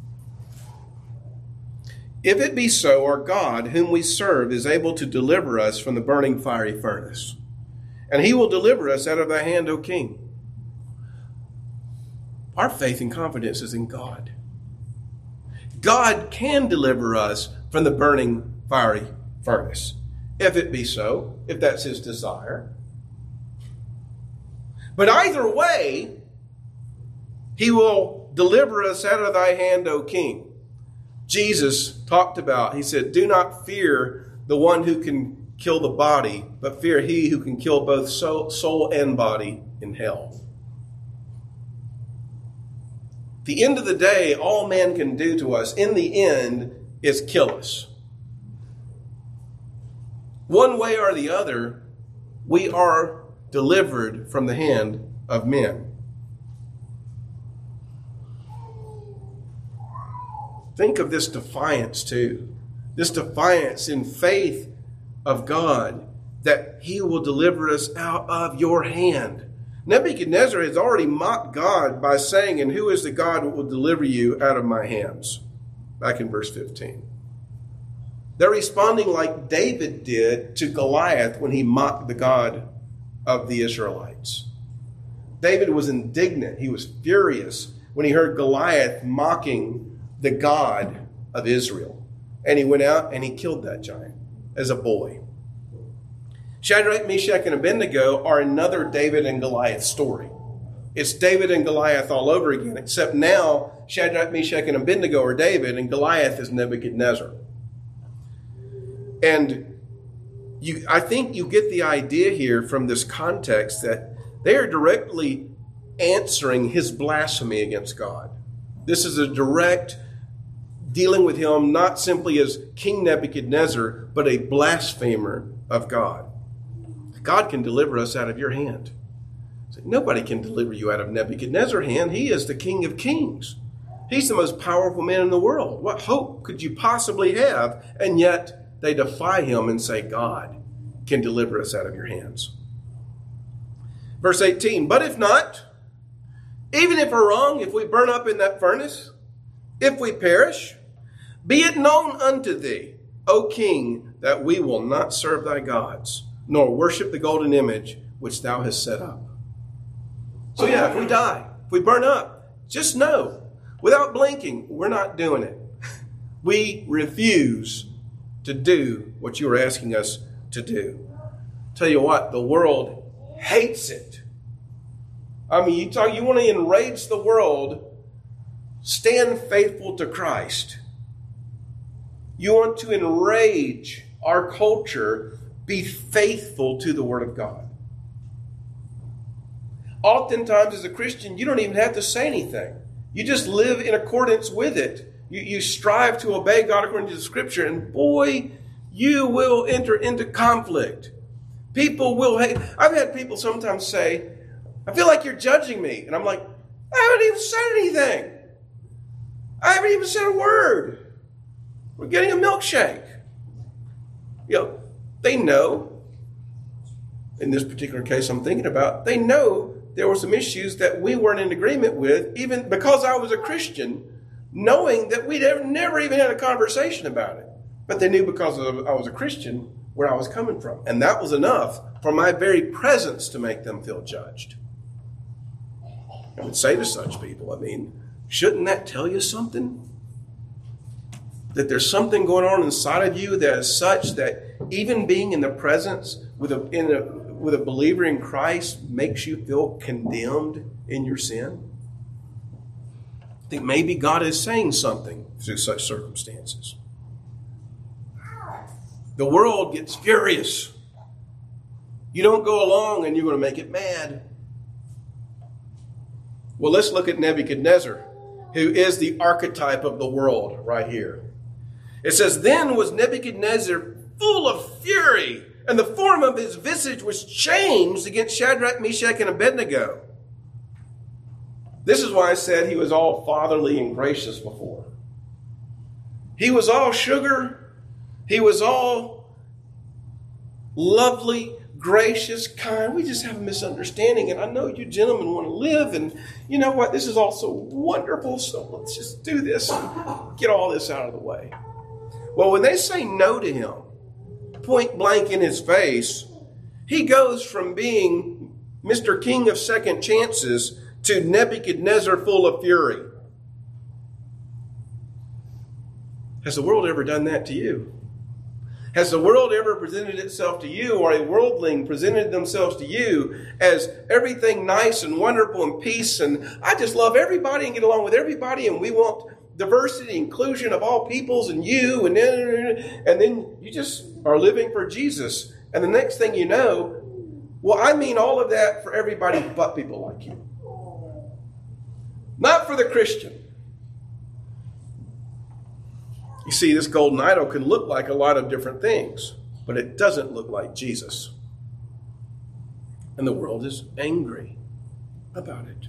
If it be so, our God, whom we serve, is able to deliver us from the burning fiery furnace, and he will deliver us out of thy hand, O king. Our faith and confidence is in God. God can deliver us from the burning fiery furnace, if it be so, if that's his desire. But either way, he will deliver us out of thy hand, O king. Jesus talked about, he said, do not fear the one who can kill the body, but fear he who can kill both soul, soul and body in hell. The end of the day, all man can do to us in the end is kill us. One way or the other, we are delivered from the hand of men. Think of this defiance too. This defiance in faith of God that he will deliver us out of your hand. Nebuchadnezzar has already mocked God by saying, and who is the God who will deliver you out of my hands? Back in verse fifteen. They're responding like David did to Goliath when he mocked the God of the Israelites. David was indignant. He was furious when he heard Goliath mocking the God of Israel. And he went out and he killed that giant as a boy. Shadrach, Meshach, and Abednego are another David and Goliath story. It's David and Goliath all over again, except now Shadrach, Meshach, and Abednego are David and Goliath is Nebuchadnezzar. And you, I think you get the idea here from this context that they are directly answering his blasphemy against God. This is a direct dealing with him not simply as King Nebuchadnezzar, but a blasphemer of God. God can deliver us out of your hand. Nobody can deliver you out of Nebuchadnezzar's hand. He is the King of Kings. He's the most powerful man in the world. What hope could you possibly have? And yet they defy him and say, God can deliver us out of your hands. Verse eighteen, but if not, even if we're wrong, if we burn up in that furnace, if we perish, be it known unto thee, O king, that we will not serve thy gods, nor worship the golden image which thou hast set up. So yeah, if we die, if we burn up, just know, without blinking, we're not doing it. We refuse to do what you are asking us to do. Tell you what, the world hates it. I mean, you talk, you want to enrage the world, stand faithful to Christ. You want to enrage our culture, be faithful to the Word of God. Oftentimes as a Christian, you don't even have to say anything. You just live in accordance with it. You, you strive to obey God according to the Scripture, and boy, you will enter into conflict. People will hate. I've had people sometimes say, I feel like you're judging me. And I'm like, I haven't even said anything. I haven't even said a word. We're getting a milkshake. You know, they know, in this particular case I'm thinking about, they know there were some issues that we weren't in agreement with, even because I was a Christian, knowing that we'd ever, never even had a conversation about it. But they knew because of, I was a Christian where I was coming from. And that was enough for my very presence to make them feel judged. I would say to such people, I mean, shouldn't that tell you something? That there's something going on inside of you that is such that even being in the presence with a, in a, with a believer in Christ makes you feel condemned in your sin? I think maybe God is saying something through such circumstances. The world gets furious. You don't go along and you're going to make it mad. Well, let's look at Nebuchadnezzar, who is the archetype of the world right here. It says, then was Nebuchadnezzar full of fury And the form of his visage was changed against Shadrach, Meshach, and Abednego. This is why I said he was all fatherly and gracious before. He was all sugar. He was all lovely, gracious, kind. We just have a misunderstanding. And I know you gentlemen want to live. And you know what? This is all so wonderful. So let's just do this and get all this out of the way. Well, when they say no to him, point blank in his face, he goes from being Mister King of second chances to Nebuchadnezzar full of fury. Has the world ever done that to you? Has the world ever presented itself to you, or a worldling presented themselves to you as everything nice and wonderful and peace, and I just love everybody and get along with everybody, and we want diversity, inclusion of all peoples, and you, and then, and then you just are living for Jesus. And the next thing you know, well, I mean all of that for everybody but people like you. Not for the Christian. You see, this golden idol can look like a lot of different things, but it doesn't look like Jesus. And the world is angry about it.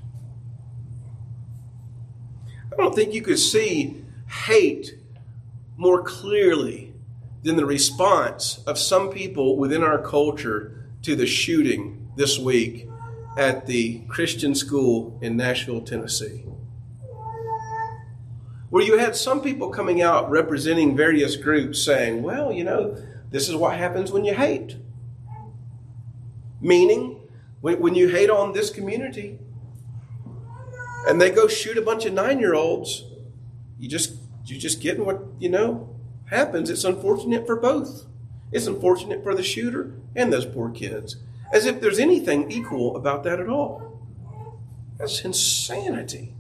I don't think you could see hate more clearly than the response of some people within our culture to the shooting this week at the Christian school in Nashville, Tennessee, where you had some people coming out representing various groups saying, well, you know, this is what happens when you hate. Meaning, when, when you hate on this community and they go shoot a bunch of nine-year-olds, you just, you're just getting what, you know, happens. It's unfortunate for both. It's unfortunate for the shooter and those poor kids. As if there's anything equal about that at all. That's insanity.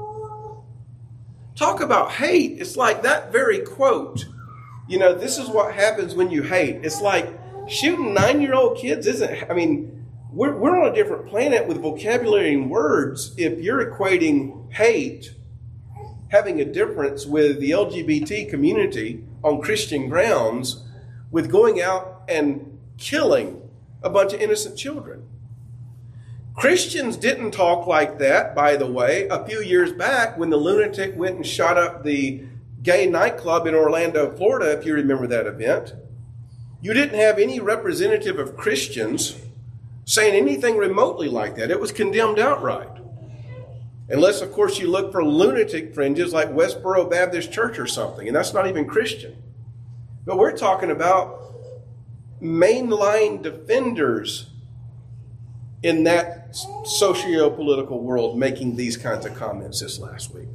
Talk about hate. It's like that very quote. You know, this is what happens when you hate. It's like shooting nine-year-old kids isn't, I mean, we're, we're on a different planet with vocabulary and words if you're equating hate, having a difference with the L G B T community on Christian grounds, with going out and killing a bunch of innocent children. Christians didn't talk like that, by the way, a few years back when the lunatic went and shot up the gay nightclub in Orlando, Florida, if you remember that event. You didn't have any representative of Christians saying anything remotely like that. It was condemned outright. Unless, of course, you look for lunatic fringes like Westboro Baptist Church or something, and that's not even Christian. But we're talking about mainline defenders in that socio-political world making these kinds of comments this last week.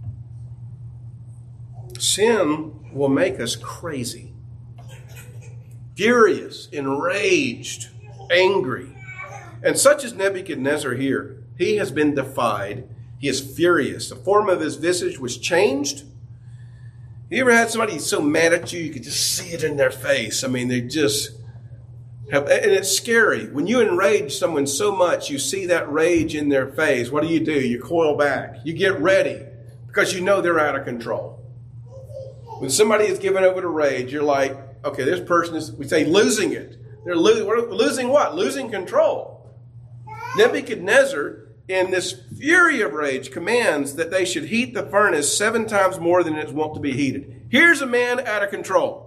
Sin will make us crazy, furious, enraged, angry. And such as Nebuchadnezzar here. He has been defied. He is furious. The form of his visage was changed. You ever had somebody so mad at you, you could just see it in their face? I mean, they just have, and it's scary. When you enrage someone so much, you see that rage in their face. What do you do? You coil back. You get ready because you know they're out of control. When somebody is given over to rage, you're like, okay, this person is, we say, losing it. They're losing, losing what? Losing control. Nebuchadnezzar, in this fury of rage, commands that they should heat the furnace seven times more than it's wont to be heated. Here's a man out of control.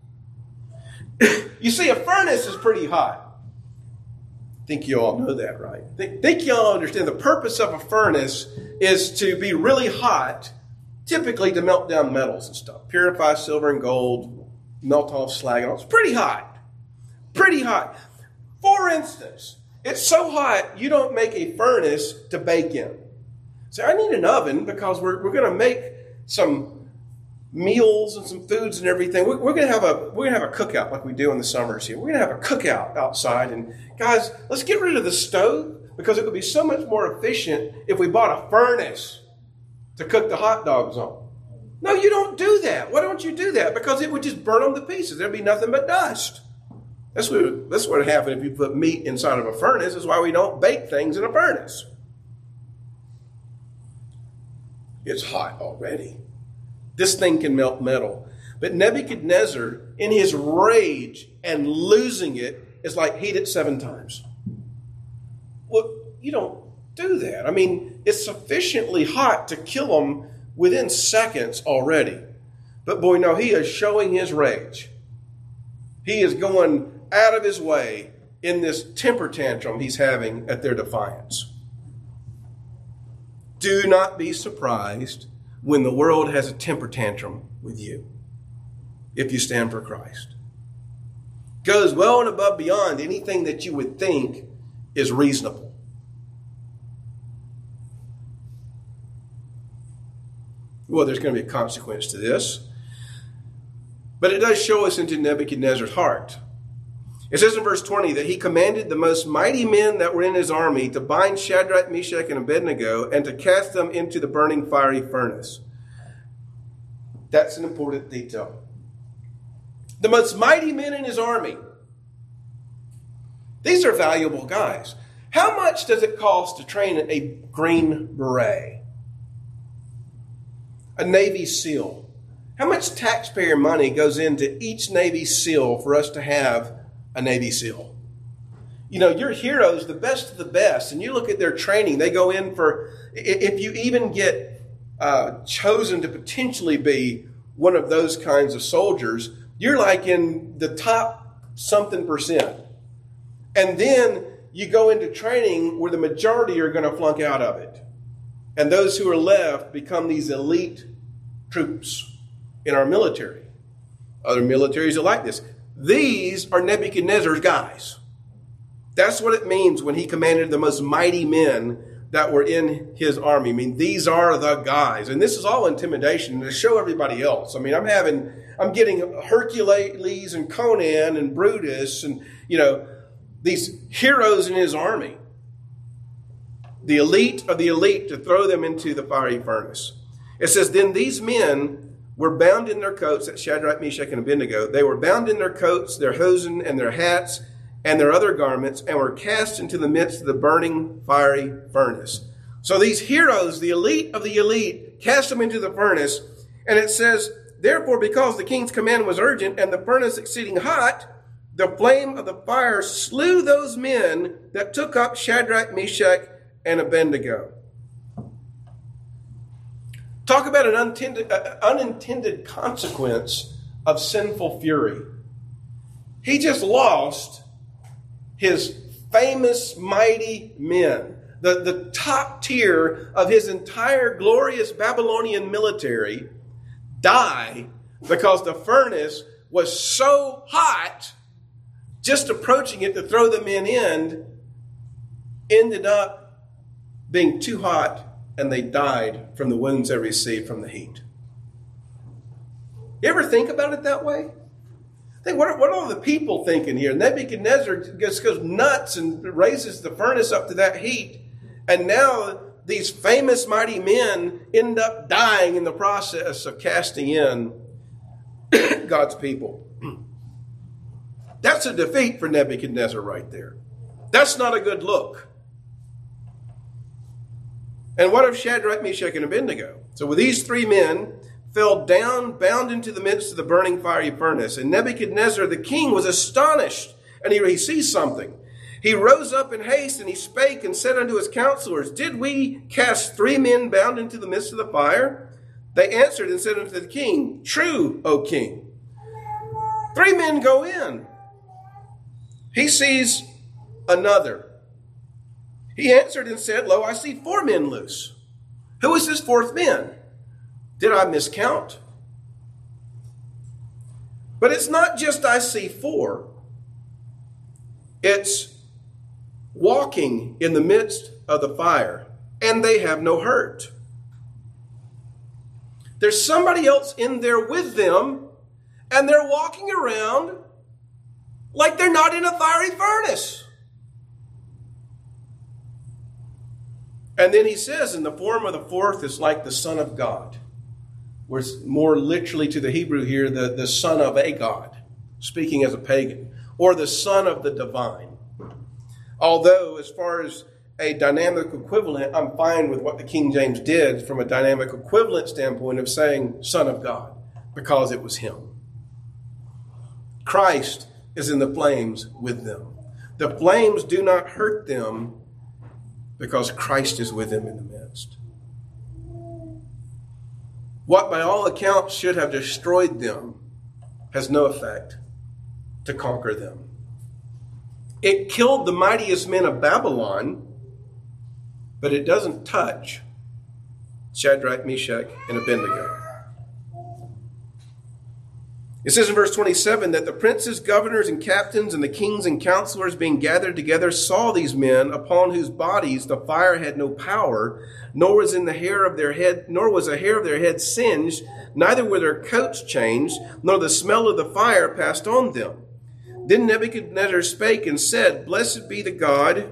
You see, a furnace is pretty hot. I think you all know that, right? I think, think you all understand the purpose of a furnace is to be really hot, typically to melt down metals and stuff. Purify silver and gold, melt off slag. It's pretty hot. Pretty hot. For instance, it's so hot you don't make a furnace to bake in. So I need an oven because we're we're going to make some meals and some foods and everything. We're, we're going to have a we're going to have a cookout like we do in the summers here. We're going to have a cookout outside, and guys, let's get rid of the stove because it would be so much more efficient if we bought a furnace to cook the hot dogs on. No, you don't do that. Why don't you do that? Because it would just burn them to pieces. There'd be nothing but dust. That's what, that's what would happen if you put meat inside of a furnace. That's why we don't bake things in a furnace. It's hot already. This thing can melt metal. But Nebuchadnezzar, in his rage and losing it, is like, heat it seven times. Well, you don't do that. I mean, it's sufficiently hot to kill them within seconds already. But boy, no, he is showing his rage. He is going out of his way in this temper tantrum he's having at their defiance. Do not be surprised when the world has a temper tantrum with you, if you stand for Christ. Goes well and above beyond anything that you would think is reasonable. Well, there's going to be a consequence to this. But it does show us into Nebuchadnezzar's heart. It says in verse twenty that he commanded the most mighty men that were in his army to bind Shadrach, Meshach, and Abednego and to cast them into the burning fiery furnace. That's an important detail. The most mighty men in his army. These are valuable guys. How much does it cost to train a Green Beret? A Navy SEAL? How much taxpayer money goes into each Navy SEAL for us to have a Navy SEAL? You know, your heroes, the best of the best, and you look at their training, they go in for, if you even get uh, chosen to potentially be one of those kinds of soldiers, you're like in the top something percent. And then you go into training where the majority are going to flunk out of it. And those who are left become these elite troops in our military. Other militaries are like this. These are Nebuchadnezzar's guys. That's what it means when he commanded the most mighty men that were in his army. I mean, these are the guys. And this is all intimidation to show everybody else. I mean, I'm having, I'm getting Hercules and Conan and Brutus and, you know, these heroes in his army. The elite of the elite to throw them into the fiery furnace. It says, then these men were bound in their coats, that's Shadrach, Meshach, and Abednego. They were bound in their coats, their hosen, and their hats, and their other garments, and were cast into the midst of the burning fiery furnace. So these heroes, the elite of the elite, cast them into the furnace. And it says, therefore, because the king's command was urgent, and the furnace exceeding hot, the flame of the fire slew those men that took up Shadrach, Meshach, and Abednego. Talk about an unintended, uh, unintended consequence of sinful fury. He just lost his famous mighty men. The, the top tier of his entire glorious Babylonian military die because the furnace was so hot, just approaching it to throw the men in, ended up being too hot, and they died from the wounds they received from the heat. You ever think about it that way? Think, what are, what are all the people thinking here? Nebuchadnezzar just goes nuts and raises the furnace up to that heat. And now these famous mighty men end up dying in the process of casting in God's people. That's a defeat for Nebuchadnezzar right there. That's not a good look. And what of Shadrach, Meshach, and Abednego? So with these three men fell down, bound into the midst of the burning fiery furnace. And Nebuchadnezzar the king was astonished, and he, he sees something. He rose up in haste, and he spake and said unto his counselors, did we cast three men bound into the midst of the fire? They answered and said unto the king, true, O king. Three men go in. He sees another. He answered and said, lo, I see four men loose. Who is this fourth man? Did I miscount? But it's not just I see four. It's walking in the midst of the fire, and they have no hurt. There's somebody else in there with them, and they're walking around like they're not in a fiery furnace. And then he says, in the form of the fourth is like the Son of God. Where it's more literally to the Hebrew here, the, the son of a God, speaking as a pagan, or the son of the divine. Although, as far as a dynamic equivalent, I'm fine with what the King James did from a dynamic equivalent standpoint of saying son of God, because it was him. Christ is in the flames with them. The flames do not hurt them because Christ is with them in the midst. What by all accounts should have destroyed them has no effect to conquer them. It killed the mightiest men of Babylon, but it doesn't touch Shadrach, Meshach, and Abednego. It says in verse twenty-seven that the princes, governors, and captains, and the kings and counselors being gathered together saw these men upon whose bodies the fire had no power, nor was in the hair of their head, nor was a hair of their head singed, neither were their coats changed, nor the smell of the fire passed on them. Then Nebuchadnezzar spake and said, Blessed be the God.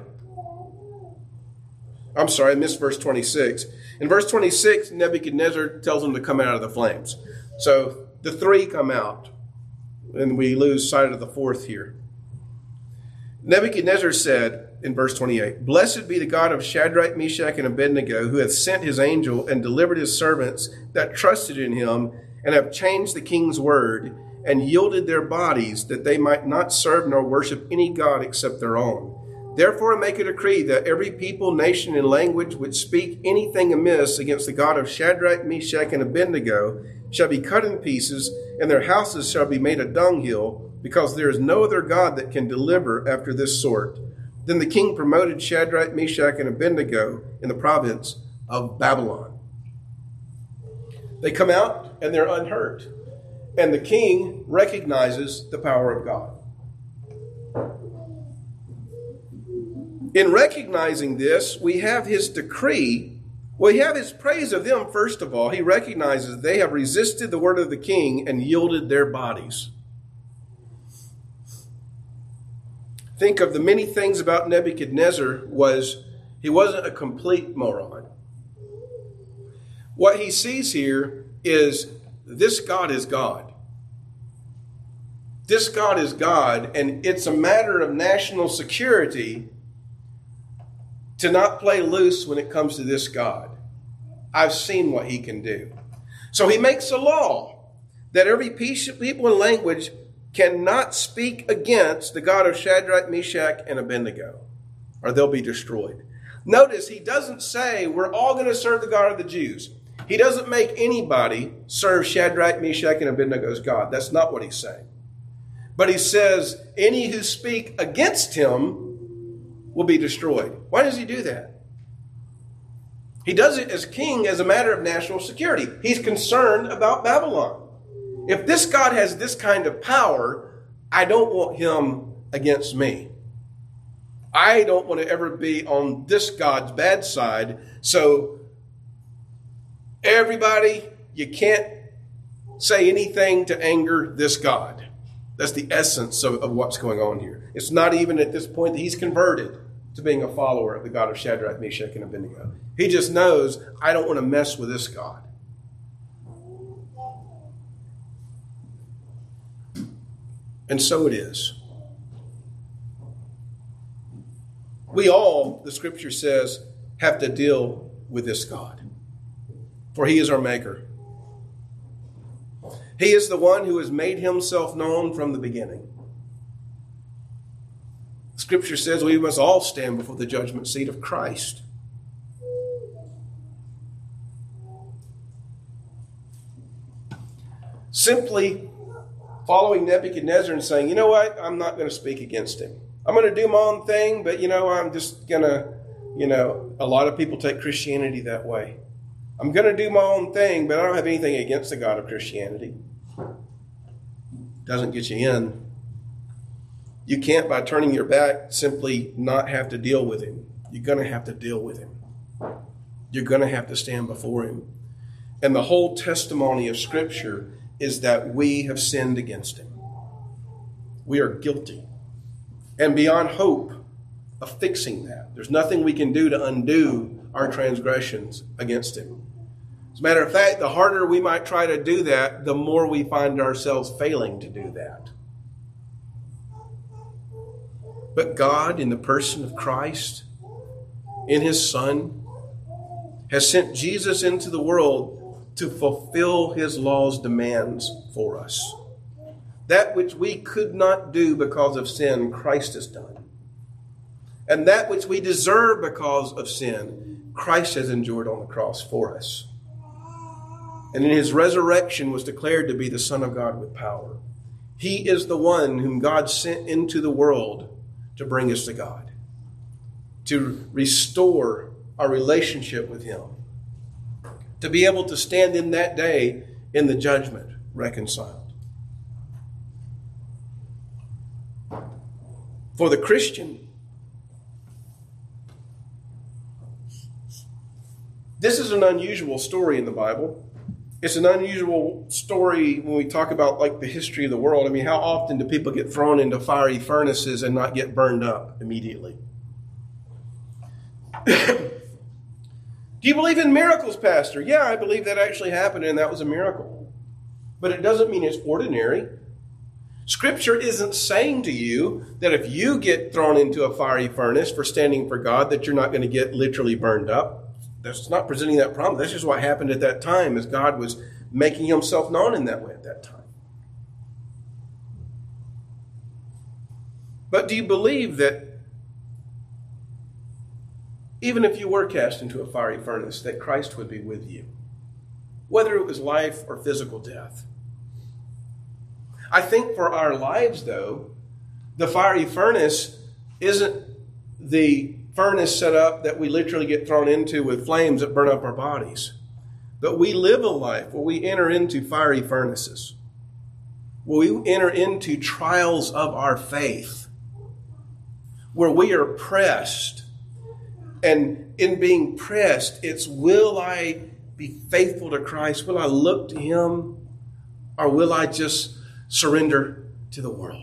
I'm sorry, I missed verse twenty-six. In verse twenty-six, Nebuchadnezzar tells them to come out of the flames. So the three come out, and we lose sight of the fourth here. Nebuchadnezzar said in verse twenty-eight, Blessed be the God of Shadrach, Meshach, and Abednego, who hath sent his angel and delivered his servants that trusted in him, and have changed the king's word, and yielded their bodies, that they might not serve nor worship any god except their own. Therefore I make a decree that every people, nation, and language which speak anything amiss against the God of Shadrach, Meshach, and Abednego shall be cut in pieces, and their houses shall be made a dunghill, because there is no other God that can deliver after this sort. Then the king promoted Shadrach, Meshach, and Abednego in the province of Babylon. They come out, and they're unhurt. And the king recognizes the power of God. In recognizing this, we have his decree. We have his praise of them, first of all. He recognizes they have resisted the word of the king and yielded their bodies. Think of the many things about Nebuchadnezzar was he wasn't a complete moron. What he sees here is this God is God. This God is God, and it's a matter of national security to not play loose when it comes to this God. I've seen what he can do. So he makes a law that every people and language cannot speak against the God of Shadrach, Meshach, and Abednego, or they'll be destroyed. Notice he doesn't say we're all going to serve the God of the Jews. He doesn't make anybody serve Shadrach, Meshach, and Abednego's God. That's not what he's saying. But he says any who speak against him will be destroyed. Why does he do that? He does it as king as a matter of national security. He's concerned about Babylon. If this God has this kind of power, I don't want him against me. I don't want to ever be on this God's bad side. So everybody, you can't say anything to anger this God. That's the essence of, of what's going on here. It's not even at this point that he's converted to being a follower of the God of Shadrach, Meshach, and Abednego. He just knows, I don't want to mess with this God. And so it is. We all, the scripture says, have to deal with this God. For he is our maker. He is the one who has made himself known from the beginning. Scripture says we must all stand before the judgment seat of Christ. Simply following Nebuchadnezzar and saying, you know what, I'm not going to speak against him. I'm going to do my own thing, but you know, I'm just going to, you know, a lot of people take Christianity that way. I'm going to do my own thing, but I don't have anything against the God of Christianity. Doesn't get you in. You can't, by turning your back, simply not have to deal with him. You're going to have to deal with him. You're going to have to stand before him. And the whole testimony of Scripture is that we have sinned against him. We are guilty. And beyond hope of fixing that. There's nothing we can do to undo our transgressions against him. As a matter of fact, the harder we might try to do that, the more we find ourselves failing to do that. But God, in the person of Christ, in his Son, has sent Jesus into the world to fulfill his law's demands for us. That which we could not do because of sin, Christ has done. And that which we deserve because of sin, Christ has endured on the cross for us. And in his resurrection was declared to be the Son of God with power. He is the one whom God sent into the world to bring us to God, to restore our relationship with him, to be able to stand in that day in the judgment reconciled. For the Christian, this is an unusual story in the Bible. It's an unusual story when we talk about like the history of the world. I mean, how often do people get thrown into fiery furnaces and not get burned up immediately? Do you believe in miracles, Pastor? Yeah, I believe that actually happened and that was a miracle. But it doesn't mean it's ordinary. Scripture isn't saying to you that if you get thrown into a fiery furnace for standing for God, that you're not going to get literally burned up. That's not presenting that problem. That's just what happened at that time as God was making himself known in that way at that time. But do you believe that even if you were cast into a fiery furnace, that Christ would be with you? Whether it was life or physical death. I think for our lives, though, the fiery furnace isn't the furnace set up that we literally get thrown into with flames that burn up our bodies. But we live a life where we enter into fiery furnaces, where we enter into trials of our faith, where we are pressed. And in being pressed, it's will I be faithful to Christ? Will I look to him? Or will I just surrender to the world?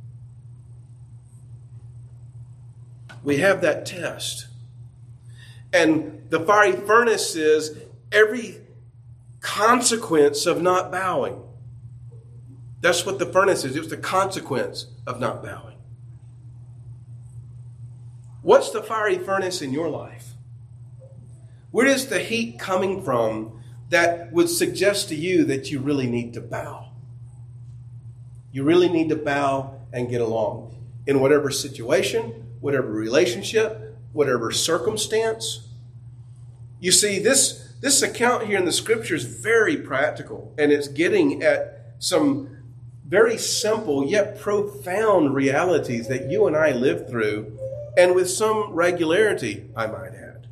We have that test. And the fiery furnace is every consequence of not bowing. That's what the furnace is. It's the consequence of not bowing. What's the fiery furnace in your life? Where is the heat coming from that would suggest to you that you really need to bow? You really need to bow and get along in whatever situation, whatever relationship, whatever circumstance. You see, this, this account here in the scripture is very practical, and it's getting at some very simple yet profound realities that you and I live through, and with some regularity, I might add,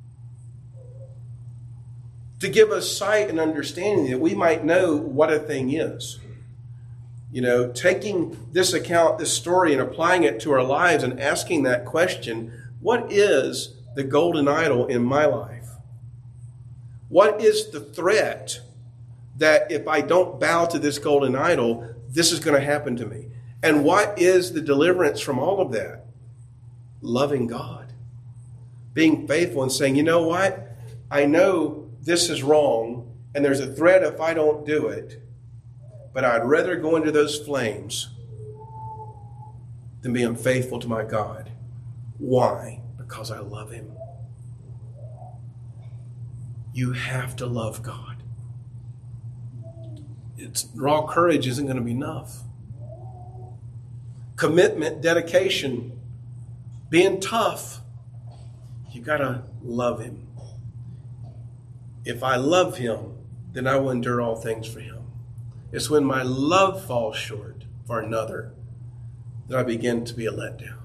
to give us sight and understanding that we might know what a thing is. You know, taking this account, this story, and applying it to our lives and asking that question, what is the golden idol in my life? What is the threat that if I don't bow to this golden idol, this is going to happen to me? And what is the deliverance from all of that? Loving God. Being faithful and saying, you know what? I know this is wrong, and there's a threat if I don't do it. But I'd rather go into those flames than be unfaithful to my God. Why? Because I love him. You have to love God. It's, raw courage isn't going to be enough. Commitment, dedication, being tough. You got to love him. If I love him, then I will endure all things for him. It's when my love falls short for another that I begin to be a letdown.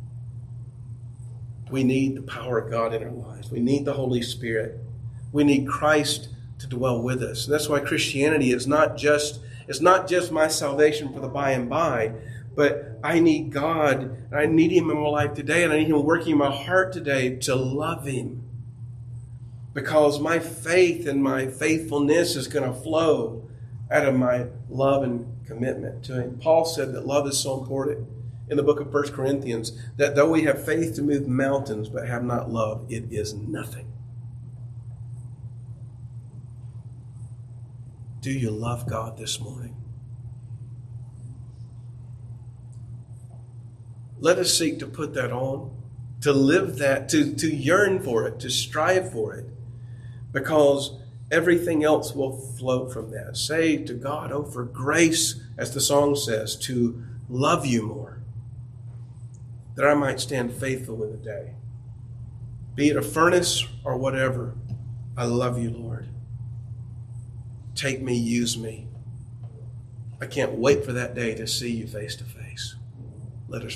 We need the power of God in our lives. We need the Holy Spirit. We need Christ to dwell with us. And that's why Christianity is not just, it's not just my salvation for the by and by, but I need God, and I need him in my life today, and I need him working in my heart today to love him. Because my faith and my faithfulness is going to flow out of my love and commitment to him. Paul said that love is so important in the book of First Corinthians, that though we have faith to move mountains but have not love, it is nothing. Do you love God this morning? Let us seek to put that on, to live that, to, to yearn for it, to strive for it, because everything else will flow from that. Say to God, oh, for grace as the song says, to love you more, that I might stand faithful in the day. Be it a furnace or whatever, I love you, Lord. Take me, use me. I can't wait for that day to see you face to face. Let us